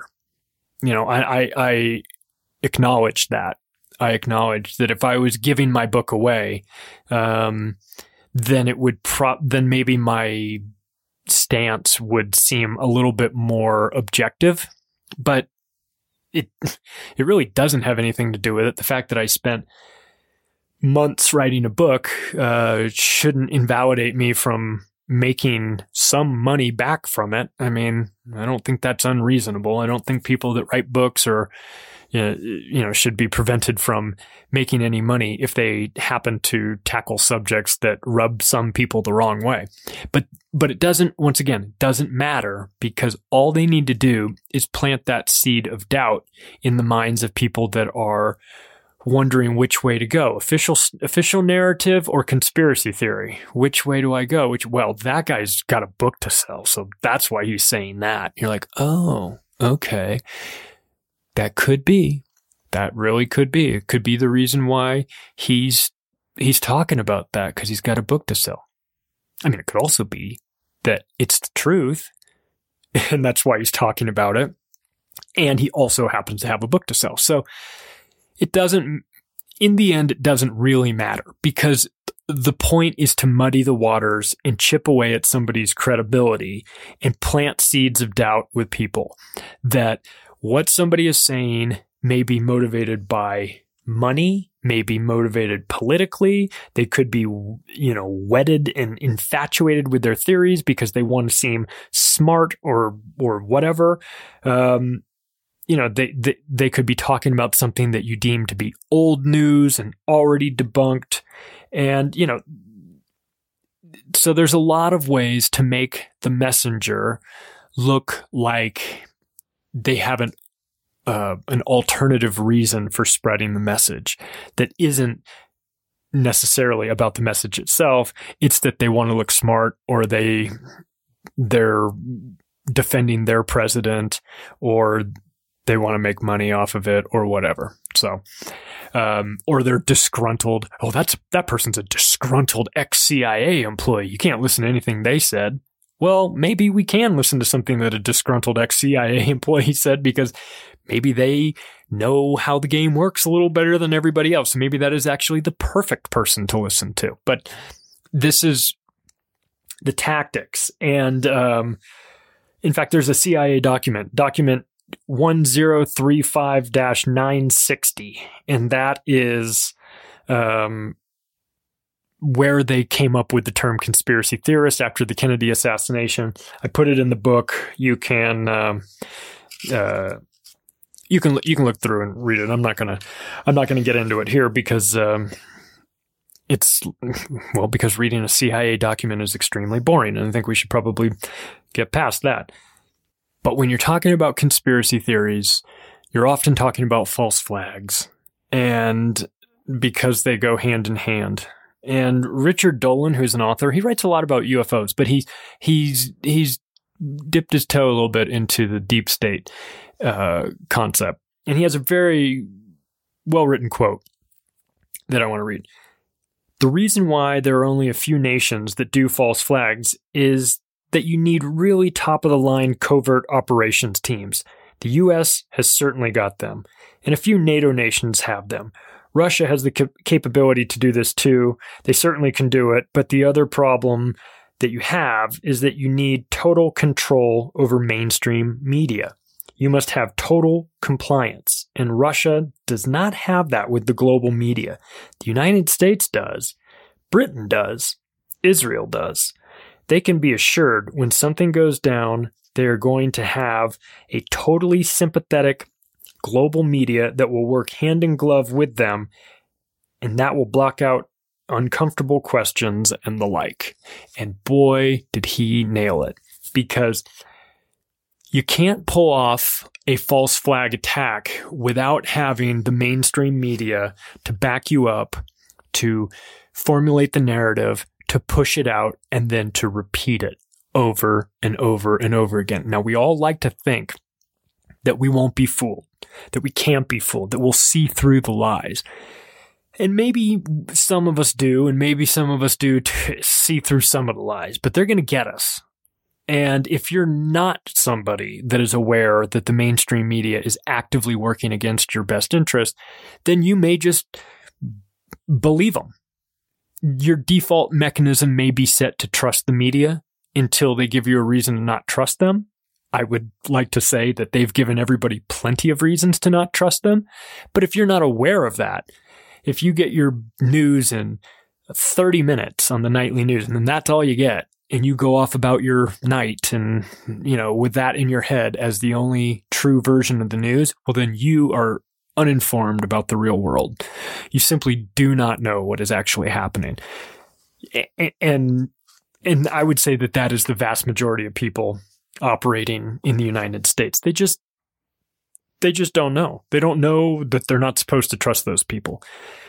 I acknowledge that. I acknowledge that if I was giving my book away, then it would then maybe my stance would seem a little bit more objective, but it really doesn't have anything to do with it. The fact that I spent months writing a book shouldn't invalidate me from making some money back from it. I mean, I don't think that's unreasonable. I don't think people that write books are, should be prevented from making any money if they happen to tackle subjects that rub some people the wrong way. But it doesn't matter, because all they need to do is plant that seed of doubt in the minds of people that are wondering which way to go, official narrative or conspiracy theory. Which way do I go? Well, that guy's got a book to sell, so that's why he's saying that. You're like, oh, okay. That could be. That really could be. It could be the reason why he's talking about that, because he's got a book to sell. I mean, it could also be that it's the truth, and that's why he's talking about it. And he also happens to have a book to sell. So in the end, it doesn't really matter, because the point is to muddy the waters and chip away at somebody's credibility and plant seeds of doubt with people that what somebody is saying may be motivated by money, may be motivated politically. They could be, wedded and infatuated with their theories because they want to seem smart or whatever. They could be talking about something that you deem to be old news and already debunked. And, so there's a lot of ways to make the messenger look like they have an alternative reason for spreading the message that isn't necessarily about the message itself. It's that they want to look smart, or they're defending their president, or they want to make money off of it, or whatever. So, or they're disgruntled. Oh, that person's a disgruntled ex-CIA employee. You can't listen to anything they said. Well, maybe we can listen to something that a disgruntled ex-CIA employee said, because maybe they know how the game works a little better than everybody else. So maybe that is actually the perfect person to listen to. But this is the tactics. And in fact, there's a CIA document 1035-960, and that is where they came up with the term conspiracy theorist after the Kennedy assassination. I put it in the book. You can look through and read it. I'm not gonna get into it here because because reading a CIA document is extremely boring, and I think we should probably get past that. But when you're talking about conspiracy theories, you're often talking about false flags, and because they go hand in hand. And Richard Dolan, who's an author, he writes a lot about UFOs, but he's dipped his toe a little bit into the deep state concept. And he has a very well-written quote that I want to read. The reason why there are only a few nations that do false flags is that you need really top-of-the-line covert operations teams. The U.S. has certainly got them, and a few NATO nations have them. Russia has the capability to do this too. They certainly can do it, but the other problem that you have is that you need total control over mainstream media. You must have total compliance, and Russia does not have that with the global media. The United States does. Britain does. Israel does. They can be assured when something goes down, they're going to have a totally sympathetic global media that will work hand in glove with them, and that will block out uncomfortable questions and the like. And boy, did he nail it. Because You can't pull off a false flag attack without having the mainstream media to back you up, to formulate the narrative, to push it out, and then to repeat it over and over and over again. Now, we all like to think that we won't be fooled, that we can't be fooled, that we'll see through the lies. And maybe some of us do, and maybe some of us do see through some of the lies, but they're going to get us. And if you're not somebody that is aware that the mainstream media is actively working against your best interest, then you may just believe them. Your default mechanism may be set to trust the media until they give you a reason to not trust them. I would like to say that they've given everybody plenty of reasons to not trust them. But if you're not aware of that, if you get your news in 30 minutes on the nightly news, and then that's all you get, and you go off about your night and, with that in your head as the only true version of the news, well, then you are uninformed about the real world. You simply do not know what is actually happening. And I would say that that is the vast majority of people operating in the United States. They just don't know. They don't know that they're not supposed to trust those people.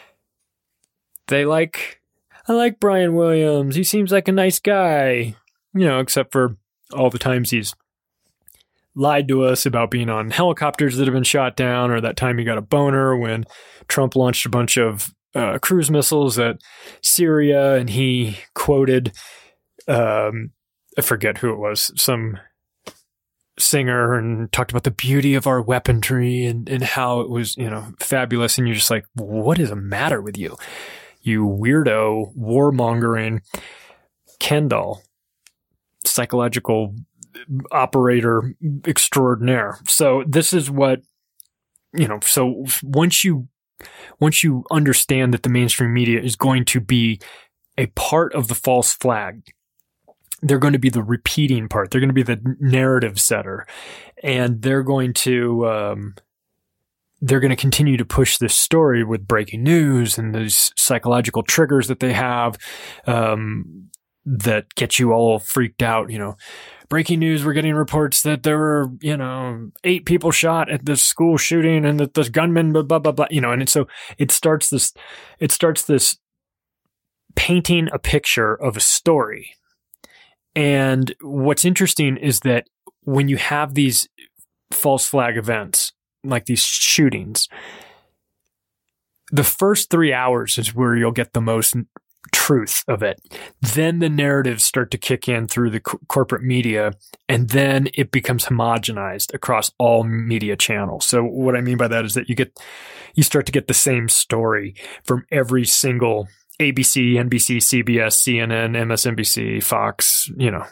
I like Brian Williams. He seems like a nice guy, except for all the times he's lied to us about being on helicopters that have been shot down, or that time he got a boner when Trump launched a bunch of cruise missiles at Syria, and he quoted, I forget who it was, some singer, and talked about the beauty of our weaponry and how it was, fabulous. And you're just like, what is the matter with you? You weirdo, warmongering Ken doll, psychological operator extraordinaire. So this is what, so once you understand that the mainstream media is going to be a part of the false flag, they're going to be the repeating part. They're going to be the narrative setter, and they're going to continue to push this story with breaking news and these psychological triggers that they have, that get you all freaked out. Breaking news, we're getting reports that there were, 8 people shot at this school shooting, and that this gunman, blah, blah, blah, blah, and so it starts this painting a picture of a story. And what's interesting is that when you have these false flag events, like these shootings, the first 3 hours is where you'll get the most truth of it. Then the narratives start to kick in through the corporate media, and then it becomes homogenized across all media channels. So what I mean by that is that you start to get the same story from every single ABC, NBC, CBS, CNN, MSNBC, Fox,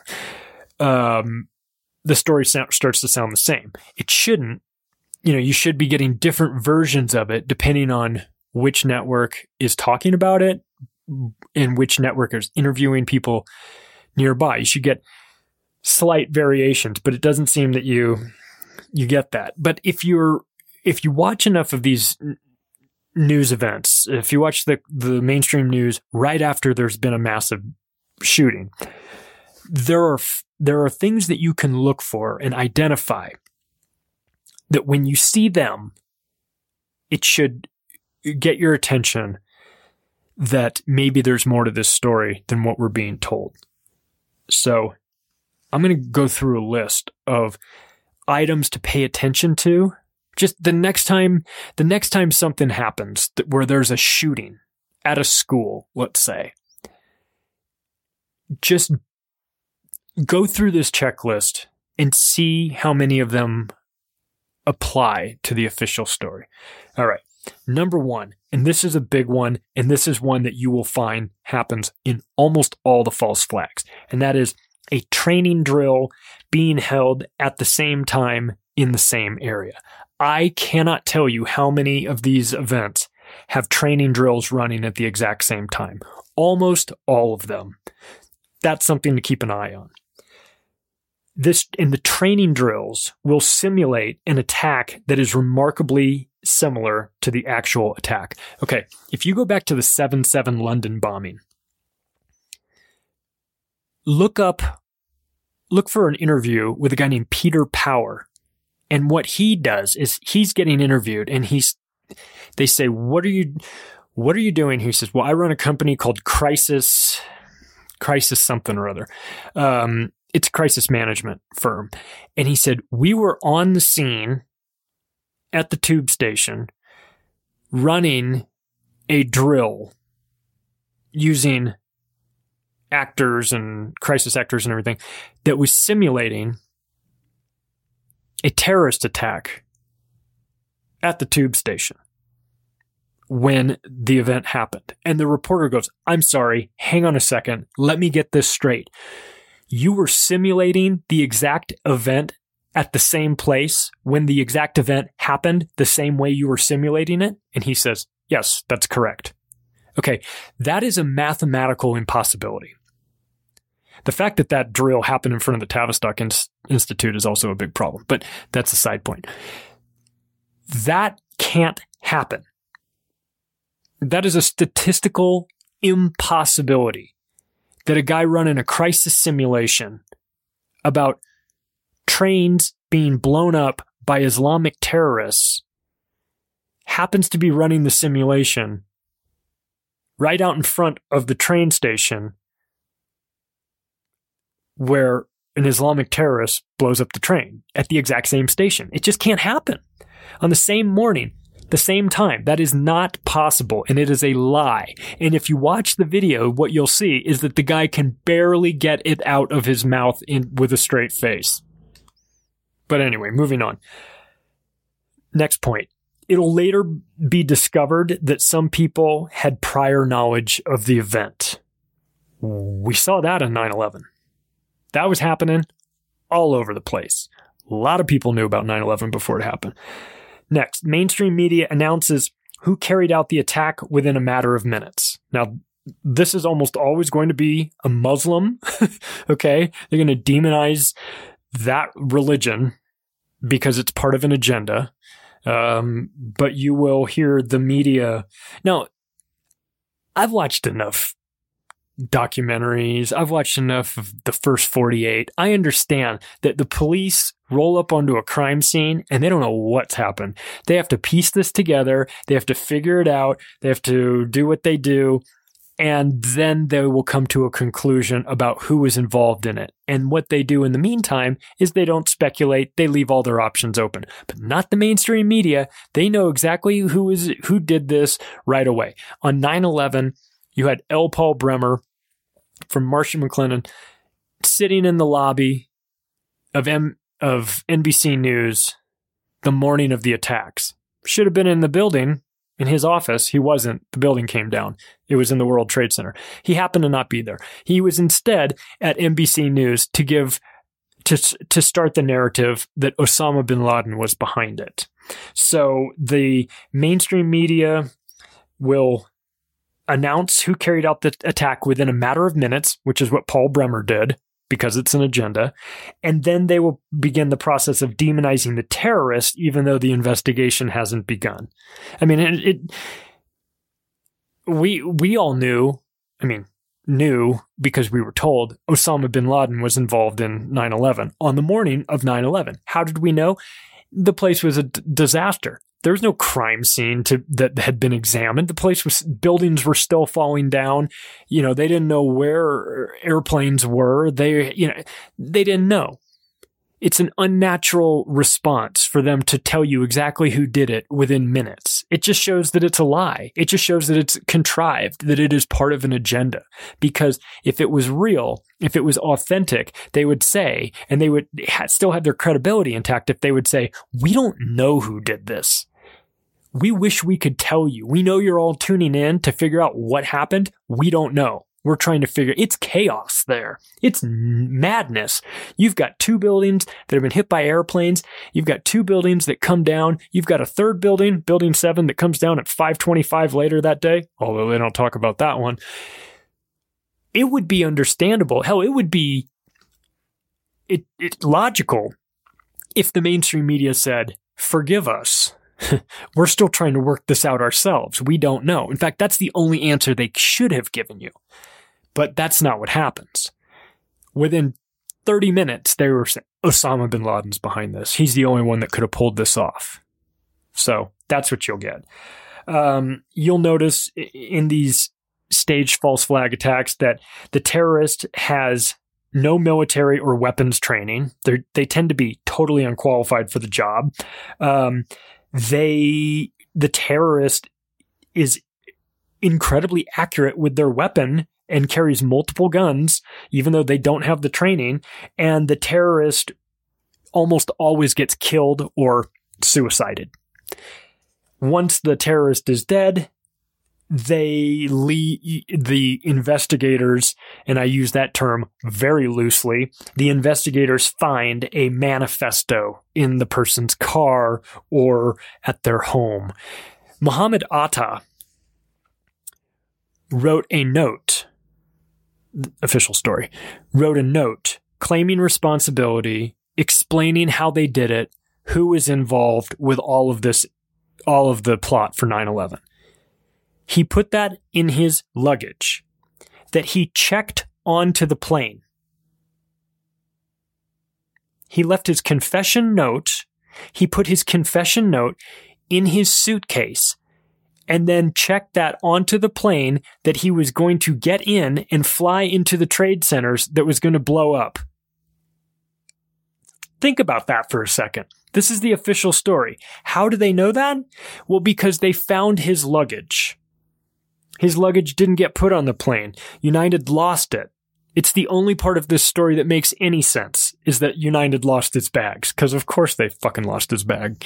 the story starts to sound the same. It shouldn't. You should be getting different versions of it depending on which network is talking about it and which network is interviewing people nearby. You should get slight variations, but it doesn't seem that you get that. But if you watch enough of these news events, if you watch the mainstream news right after there's been a massive shooting, there are things that you can look for and identify that when you see them, it should get your attention that maybe there's more to this story than what we're being told. So I'm going to go through a list of items to pay attention to. Just the next time something happens where there's a shooting at a school, let's say, just go through this checklist and see how many of them apply to the official story. All right. Number 1, and this is a big one, and this is one that you will find happens in almost all the false flags, and that is a training drill being held at the same time in the same area. I cannot tell you how many of these events have training drills running at the exact same time. Almost all of them. That's something to keep an eye on. The training drills will simulate an attack that is remarkably similar to the actual attack. Okay, if you go back to the 7/7 London bombing, look up look for an interview with a guy named Peter Power. And what he does is he's getting interviewed and they say, what are you doing? He says, well, I run a company called Crisis something or other. It's a crisis management firm. And he said, we were on the scene at the tube station running a drill using actors and crisis actors and everything that was simulating a terrorist attack at the tube station when the event happened. And the reporter goes, I'm sorry, hang on a second. Let me get this straight. You were simulating the exact event at the same place when the exact event happened the same way you were simulating it? And he says, yes, that's correct. Okay, that is a mathematical impossibility. The fact that that drill happened in front of the Tavistock Institute is also a big problem, but that's a side point. That can't happen. That is a statistical impossibility that a guy running a crisis simulation about trains being blown up by Islamic terrorists happens to be running the simulation right out in front of the train station where an Islamic terrorist blows up the train at the exact same station. It just can't happen. On the same morning, the same time. That is not possible, and it is a lie. And if you watch the video, what you'll see is that the guy can barely get it out of his mouth with a straight face. But anyway, moving on. Next point. It'll later be discovered that some people had prior knowledge of the event. We saw that on 9/11. That was happening all over the place. A lot of people knew about 9/11 before it happened. Next, mainstream media announces who carried out the attack within a matter of minutes. Now, this is almost always going to be a Muslim, okay? They're going to demonize that religion because it's part of an agenda. But you will hear the media. Now, I've watched enough documentaries. I've watched enough of the first 48. I understand that the police roll up onto a crime scene and they don't know what's happened. They have to piece this together. They have to figure it out. They have to do what they do. And then they will come to a conclusion about who is involved in it. And what they do in the meantime is they don't speculate. They leave all their options open. But not the mainstream media. They know exactly who did this right away. On 9/11, you had L. Paul Bremer from Marsh & McLennan sitting in the lobby of NBC News the morning of the attacks. Should have been in the building in his office. He wasn't. The building came down. It was in the World Trade Center. He happened to not be there. He was instead at NBC News to start the narrative that Osama bin Laden was behind it. So the mainstream media will announce who carried out the attack within a matter of minutes, which is what Paul Bremer did, because it's an agenda. And then they will begin the process of demonizing the terrorist, even though the investigation hasn't begun. I mean, we all knew because we were told Osama bin Laden was involved in 9/11 on the morning of 9/11. How did we know? The place was a disaster. There was no crime scene that had been examined. Buildings were still falling down. You know, they didn't know where airplanes were. They didn't know. It's an unnatural response for them to tell you exactly who did it within minutes. It just shows that it's a lie. It just shows that it's contrived, that it is part of an agenda. Because if it was real, if it was authentic, they would say, and they would still have their credibility intact if they would say, we don't know who did this. We wish we could tell you. We know you're all tuning in to figure out what happened. We don't know. We're trying to figure. It's chaos there. It's madness. You've got 2 buildings that have been hit by airplanes. You've got 2 buildings that come down. You've got a third building, Building 7, that comes down at 5:25 later that day, although they don't talk about that one. It would be understandable. Hell, it would be logical if the mainstream media said, forgive us. We're still trying to work this out ourselves. We don't know. In fact, that's the only answer they should have given you. But that's not what happens. Within 30 minutes, they were saying, Osama bin Laden's behind this. He's the only one that could have pulled this off. So that's what you'll get. You'll notice in these staged false flag attacks that the terrorist has no military or weapons training. They tend to be totally unqualified for the job. The terrorist is incredibly accurate with their weapon and carries multiple guns, even though they don't have the training. And the terrorist almost always gets killed or suicided. Once the terrorist is dead, the investigators, and I use that term very loosely, the investigators find a manifesto in the person's car or at their home. Muhammad Atta wrote a note, official story, wrote a note claiming responsibility, explaining how they did it, who was involved with all of this, all of the plot for 9/11. He put that in his luggage that he checked onto the plane. He left his confession note. He put his confession note in his suitcase and then checked that onto the plane that he was going to get in and fly into the trade centers that was going to blow up. Think about that for a second. This is the official story. How do they know that? Well, because they found his luggage. His luggage didn't get put on the plane. United lost it. It's the only part of this story that makes any sense, is that United lost its bags, because of course they fucking lost his bag.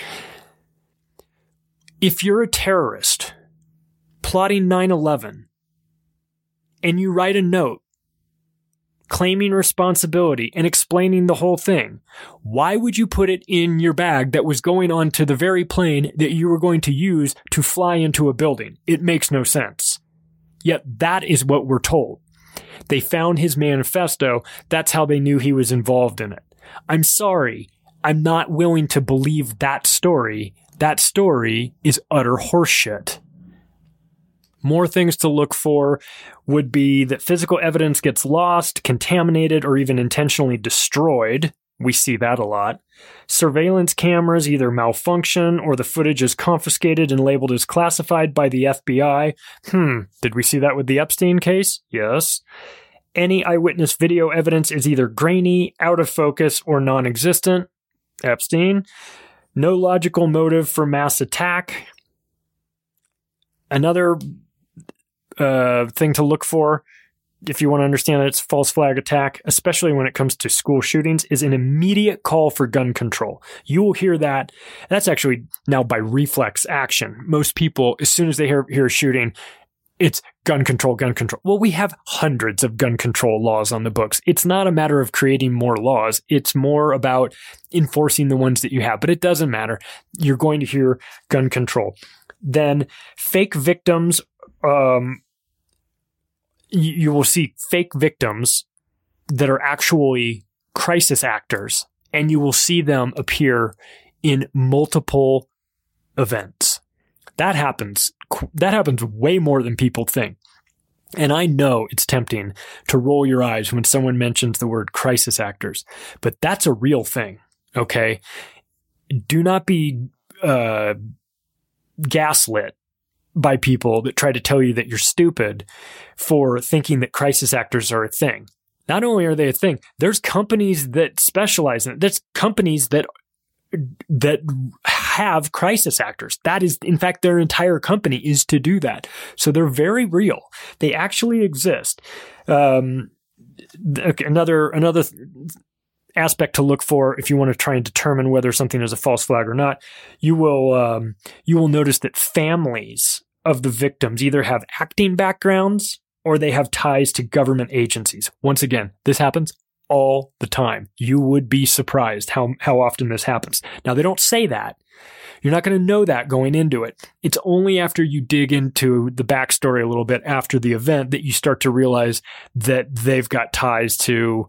If you're a terrorist plotting 9/11 and you write a note claiming responsibility and explaining the whole thing, why would you put it in your bag that was going onto the very plane that you were going to use to fly into a building? It makes no sense. Yet that is what we're told. They found his manifesto. That's how they knew he was involved in it. I'm sorry. I'm not willing to believe that story. That story is utter horseshit. More things to look for would be that physical evidence gets lost, contaminated, or even intentionally destroyed. We see that a lot. Surveillance cameras either malfunction or the footage is confiscated and labeled as classified by the FBI. Did we see that with the Epstein case? Yes. Any eyewitness video evidence is either grainy, out of focus, or non-existent. Epstein. No logical motive for mass attack. Another thing to look for, if you want to understand that it's a false flag attack, especially when it comes to school shootings, is an immediate call for gun control. You will hear that. That's actually now by reflex action. Most people, as soon as they hear a shooting, it's gun control, gun control. Well, we have hundreds of gun control laws on the books. It's not a matter of creating more laws. It's more about enforcing the ones that you have. But it doesn't matter. You're going to hear gun control. Then fake victims, you will see fake victims that are actually crisis actors, and you will see them appear in multiple events. That happens way more than people think. And I know it's tempting to roll your eyes when someone mentions the word crisis actors, but that's a real thing, okay? Do not be gaslit by people that try to tell you that you're stupid for thinking that crisis actors are a thing. Not only are they a thing, there's companies that specialize in it. There's companies that have crisis actors. That is, in fact, their entire company is to do that. So they're very real. They actually exist. Another aspect to look for if you want to try and determine whether something is a false flag or not, you will notice that families of the victims either have acting backgrounds or they have ties to government agencies. Once again, this happens all the time. You would be surprised how often this happens. Now, they don't say that. You're not going to know that going into it. It's only after you dig into the backstory a little bit after the event that you start to realize that they've got ties to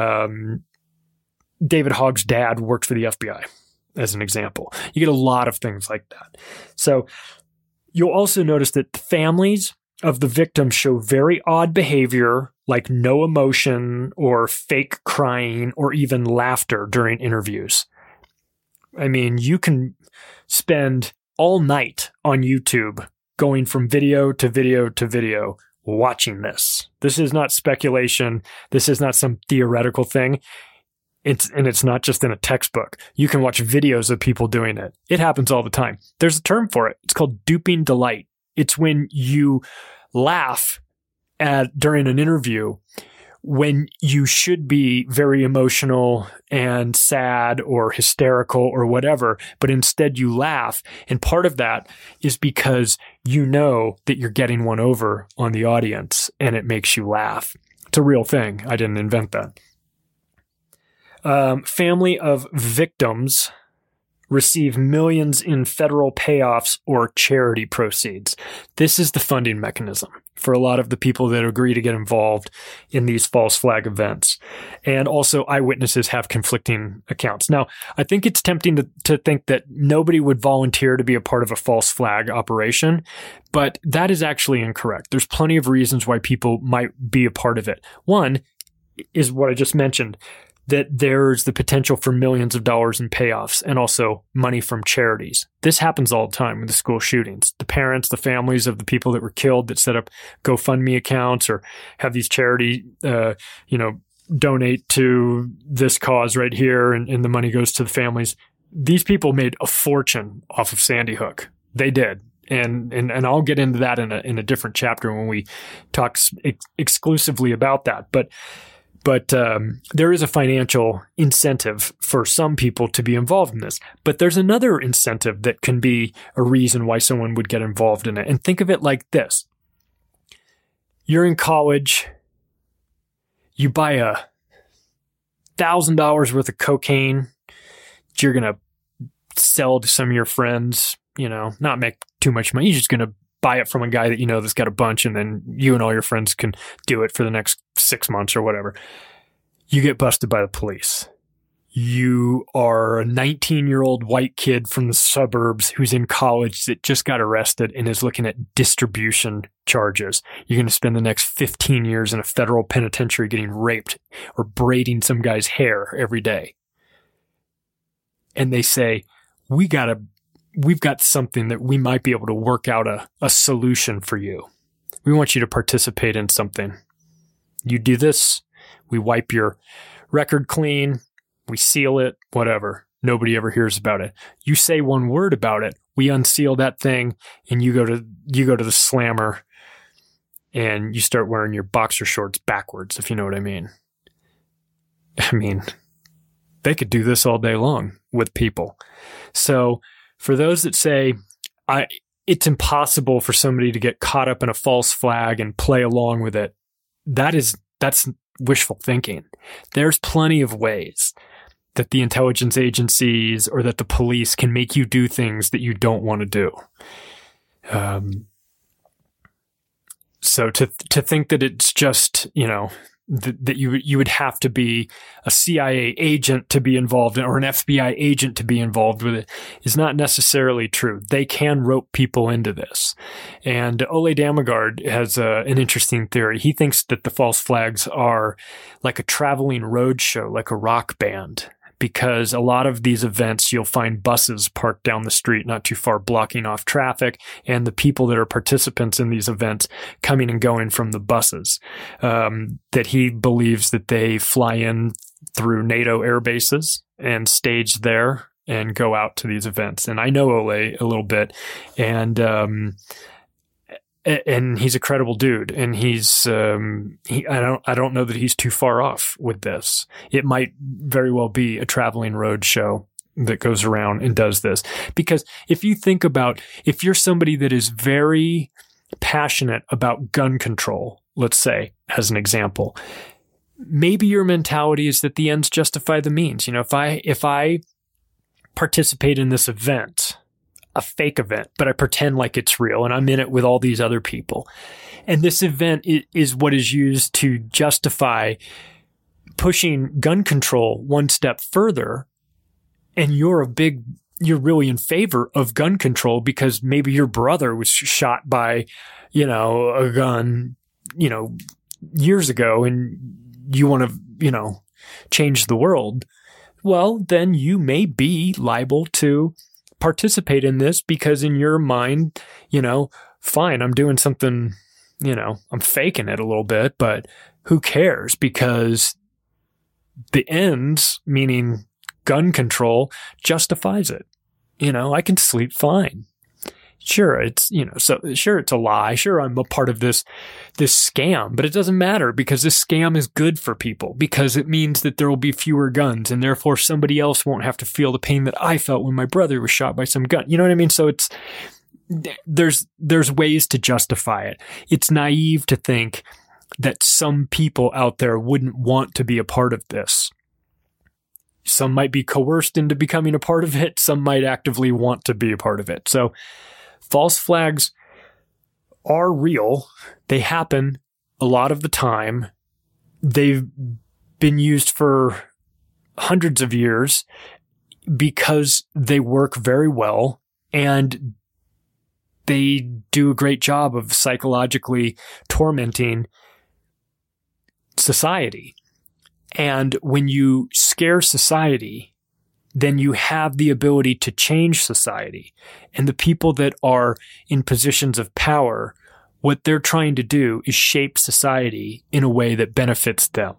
David Hogg's dad worked for the FBI, as an example. You get a lot of things like that. So you'll also notice that the families of the victims show very odd behavior, like no emotion or fake crying or even laughter during interviews. I mean, you can spend all night on YouTube going from video to video to video watching this. This is not speculation. This is not some theoretical thing. It's not just in a textbook. You can watch videos of people doing it. It happens all the time. There's a term for it. It's called duping delight. It's when you laugh during an interview when you should be very emotional and sad or hysterical or whatever, but instead you laugh. And part of that is because you know that you're getting one over on the audience and it makes you laugh. It's a real thing. I didn't invent that. Family of victims receive millions in federal payoffs or charity proceeds. This is the funding mechanism for a lot of the people that agree to get involved in these false flag events. And also eyewitnesses have conflicting accounts. Now, I think it's tempting to think that nobody would volunteer to be a part of a false flag operation, but that is actually incorrect. There's plenty of reasons why people might be a part of it. One is what I just mentioned, that there's the potential for millions of dollars in payoffs and also money from charities. This happens all the time with the school shootings. The parents, the families of the people that were killed that set up GoFundMe accounts or have these charity, donate to this cause right here and the money goes to the families. These people made a fortune off of Sandy Hook. They did. And I'll get into that in a different chapter when we talk exclusively about that. But there is a financial incentive for some people to be involved in this. But there's another incentive that can be a reason why someone would get involved in it. And think of it like this. You're in college. You buy $1,000 worth of cocaine. You're going to sell to some of your friends, not make too much money. You're just going to buy it from a guy that you know that's got a bunch, and then you and all your friends can do it for the next 6 months or whatever. You get busted by the police. You are a 19-year-old white kid from the suburbs who's in college that just got arrested and is looking at distribution charges. You're going to spend the next 15 years in a federal penitentiary getting raped or braiding some guy's hair every day. And they say, we've got something that we might be able to work out a solution for you. We want you to participate in something. You do this, we wipe your record clean, we seal it, whatever. Nobody ever hears about it. You say one word about it, we unseal that thing, and you go to the slammer and you start wearing your boxer shorts backwards, if you know what I mean. I mean, they could do this all day long with people. So for those that say, it's impossible for somebody to get caught up in a false flag and play along with it, that's wishful thinking. There's plenty of ways that the intelligence agencies or that the police can make you do things that you don't want to do. So to think that it's just, that you would have to be a CIA agent to be involved in, or an FBI agent to be involved with it, is not necessarily true. They can rope people into this. And Ole Dammegard has an interesting theory. He thinks that the false flags are like a traveling road show, like a rock band, because a lot of these events, you'll find buses parked down the street not too far, blocking off traffic, and the people that are participants in these events coming and going from the buses. That he believes that they fly in through NATO air bases and stage there and go out to these events. And I know Ole a little bit, and he's a credible dude, and I don't know that he's too far off with this. It might very well be a traveling road show that goes around and does this. Because if you think about, if you're somebody that is very passionate about gun control, let's say, as an example, maybe your mentality is that the ends justify the means. If I participate in this event, a fake event, but I pretend like it's real and I'm in it with all these other people, and this event is what is used to justify pushing gun control one step further, and you're really in favor of gun control because maybe your brother was shot by, a gun, years ago and you want to, change the world, well, then you may be liable to participate in this because in your mind, fine, I'm doing something, I'm faking it a little bit, but who cares? Because the ends, meaning gun control, justifies it. I can sleep fine. Sure, it's, sure, it's a lie. Sure, I'm a part of this scam, but it doesn't matter because this scam is good for people because it means that there will be fewer guns and therefore somebody else won't have to feel the pain that I felt when my brother was shot by some gun. You know what I mean? So there's ways to justify it. It's naive to think that some people out there wouldn't want to be a part of this. Some might be coerced into becoming a part of it. Some might actively want to be a part of it. So false flags are real. They happen a lot of the time. They've been used for hundreds of years because they work very well and they do a great job of psychologically tormenting society. And when you scare society, then you have the ability to change society. And the people that are in positions of power, what they're trying to do is shape society in a way that benefits them.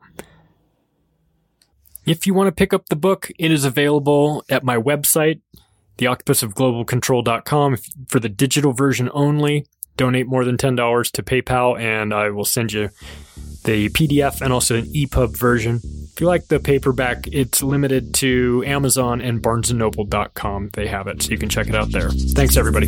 If you want to pick up the book, it is available at my website, theoctopusofglobalcontrol.com, for the digital version only. Donate more than $10 to PayPal, and I will send you the PDF and also an EPUB version. If you like the paperback, it's limited to Amazon and BarnesandNoble.com. They have it, so you can check it out there. Thanks, everybody.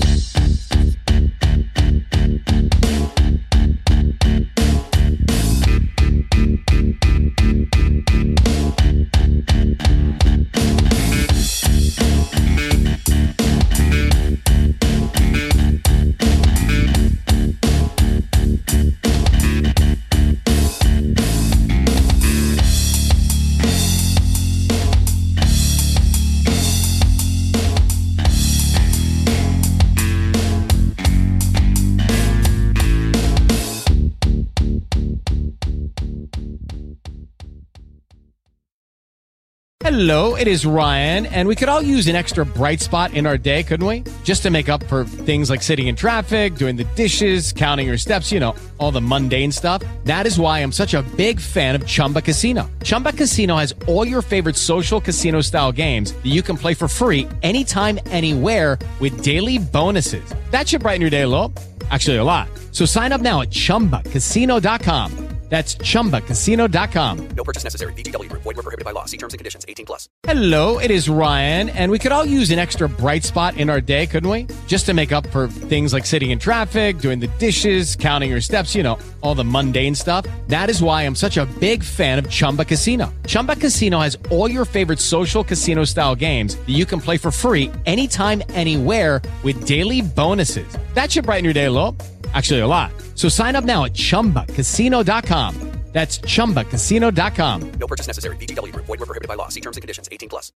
Hello, it is Ryan, and we could all use an extra bright spot in our day, couldn't we? Just to make up for things like sitting in traffic, doing the dishes, counting your steps, all the mundane stuff. That is why I'm such a big fan of Chumba Casino. Chumba Casino has all your favorite social casino-style games that you can play for free anytime, anywhere with daily bonuses. That should brighten your day a little. Actually, a lot. So sign up now at ChumbaCasino.com. That's ChumbaCasino.com. No purchase necessary. VGW Group. Void where prohibited by law. See terms and conditions. 18+. Hello, it is Ryan, and we could all use an extra bright spot in our day, couldn't we? Just to make up for things like sitting in traffic, doing the dishes, counting your steps, all the mundane stuff. That is why I'm such a big fan of Chumba Casino. Chumba Casino has all your favorite social casino-style games that you can play for free anytime, anywhere with daily bonuses. That should brighten your day a little. Actually, a lot. So sign up now at ChumbaCasino.com. That's ChumbaCasino.com. No purchase necessary. VGW Group. Void where prohibited by law. See terms and conditions. 18+.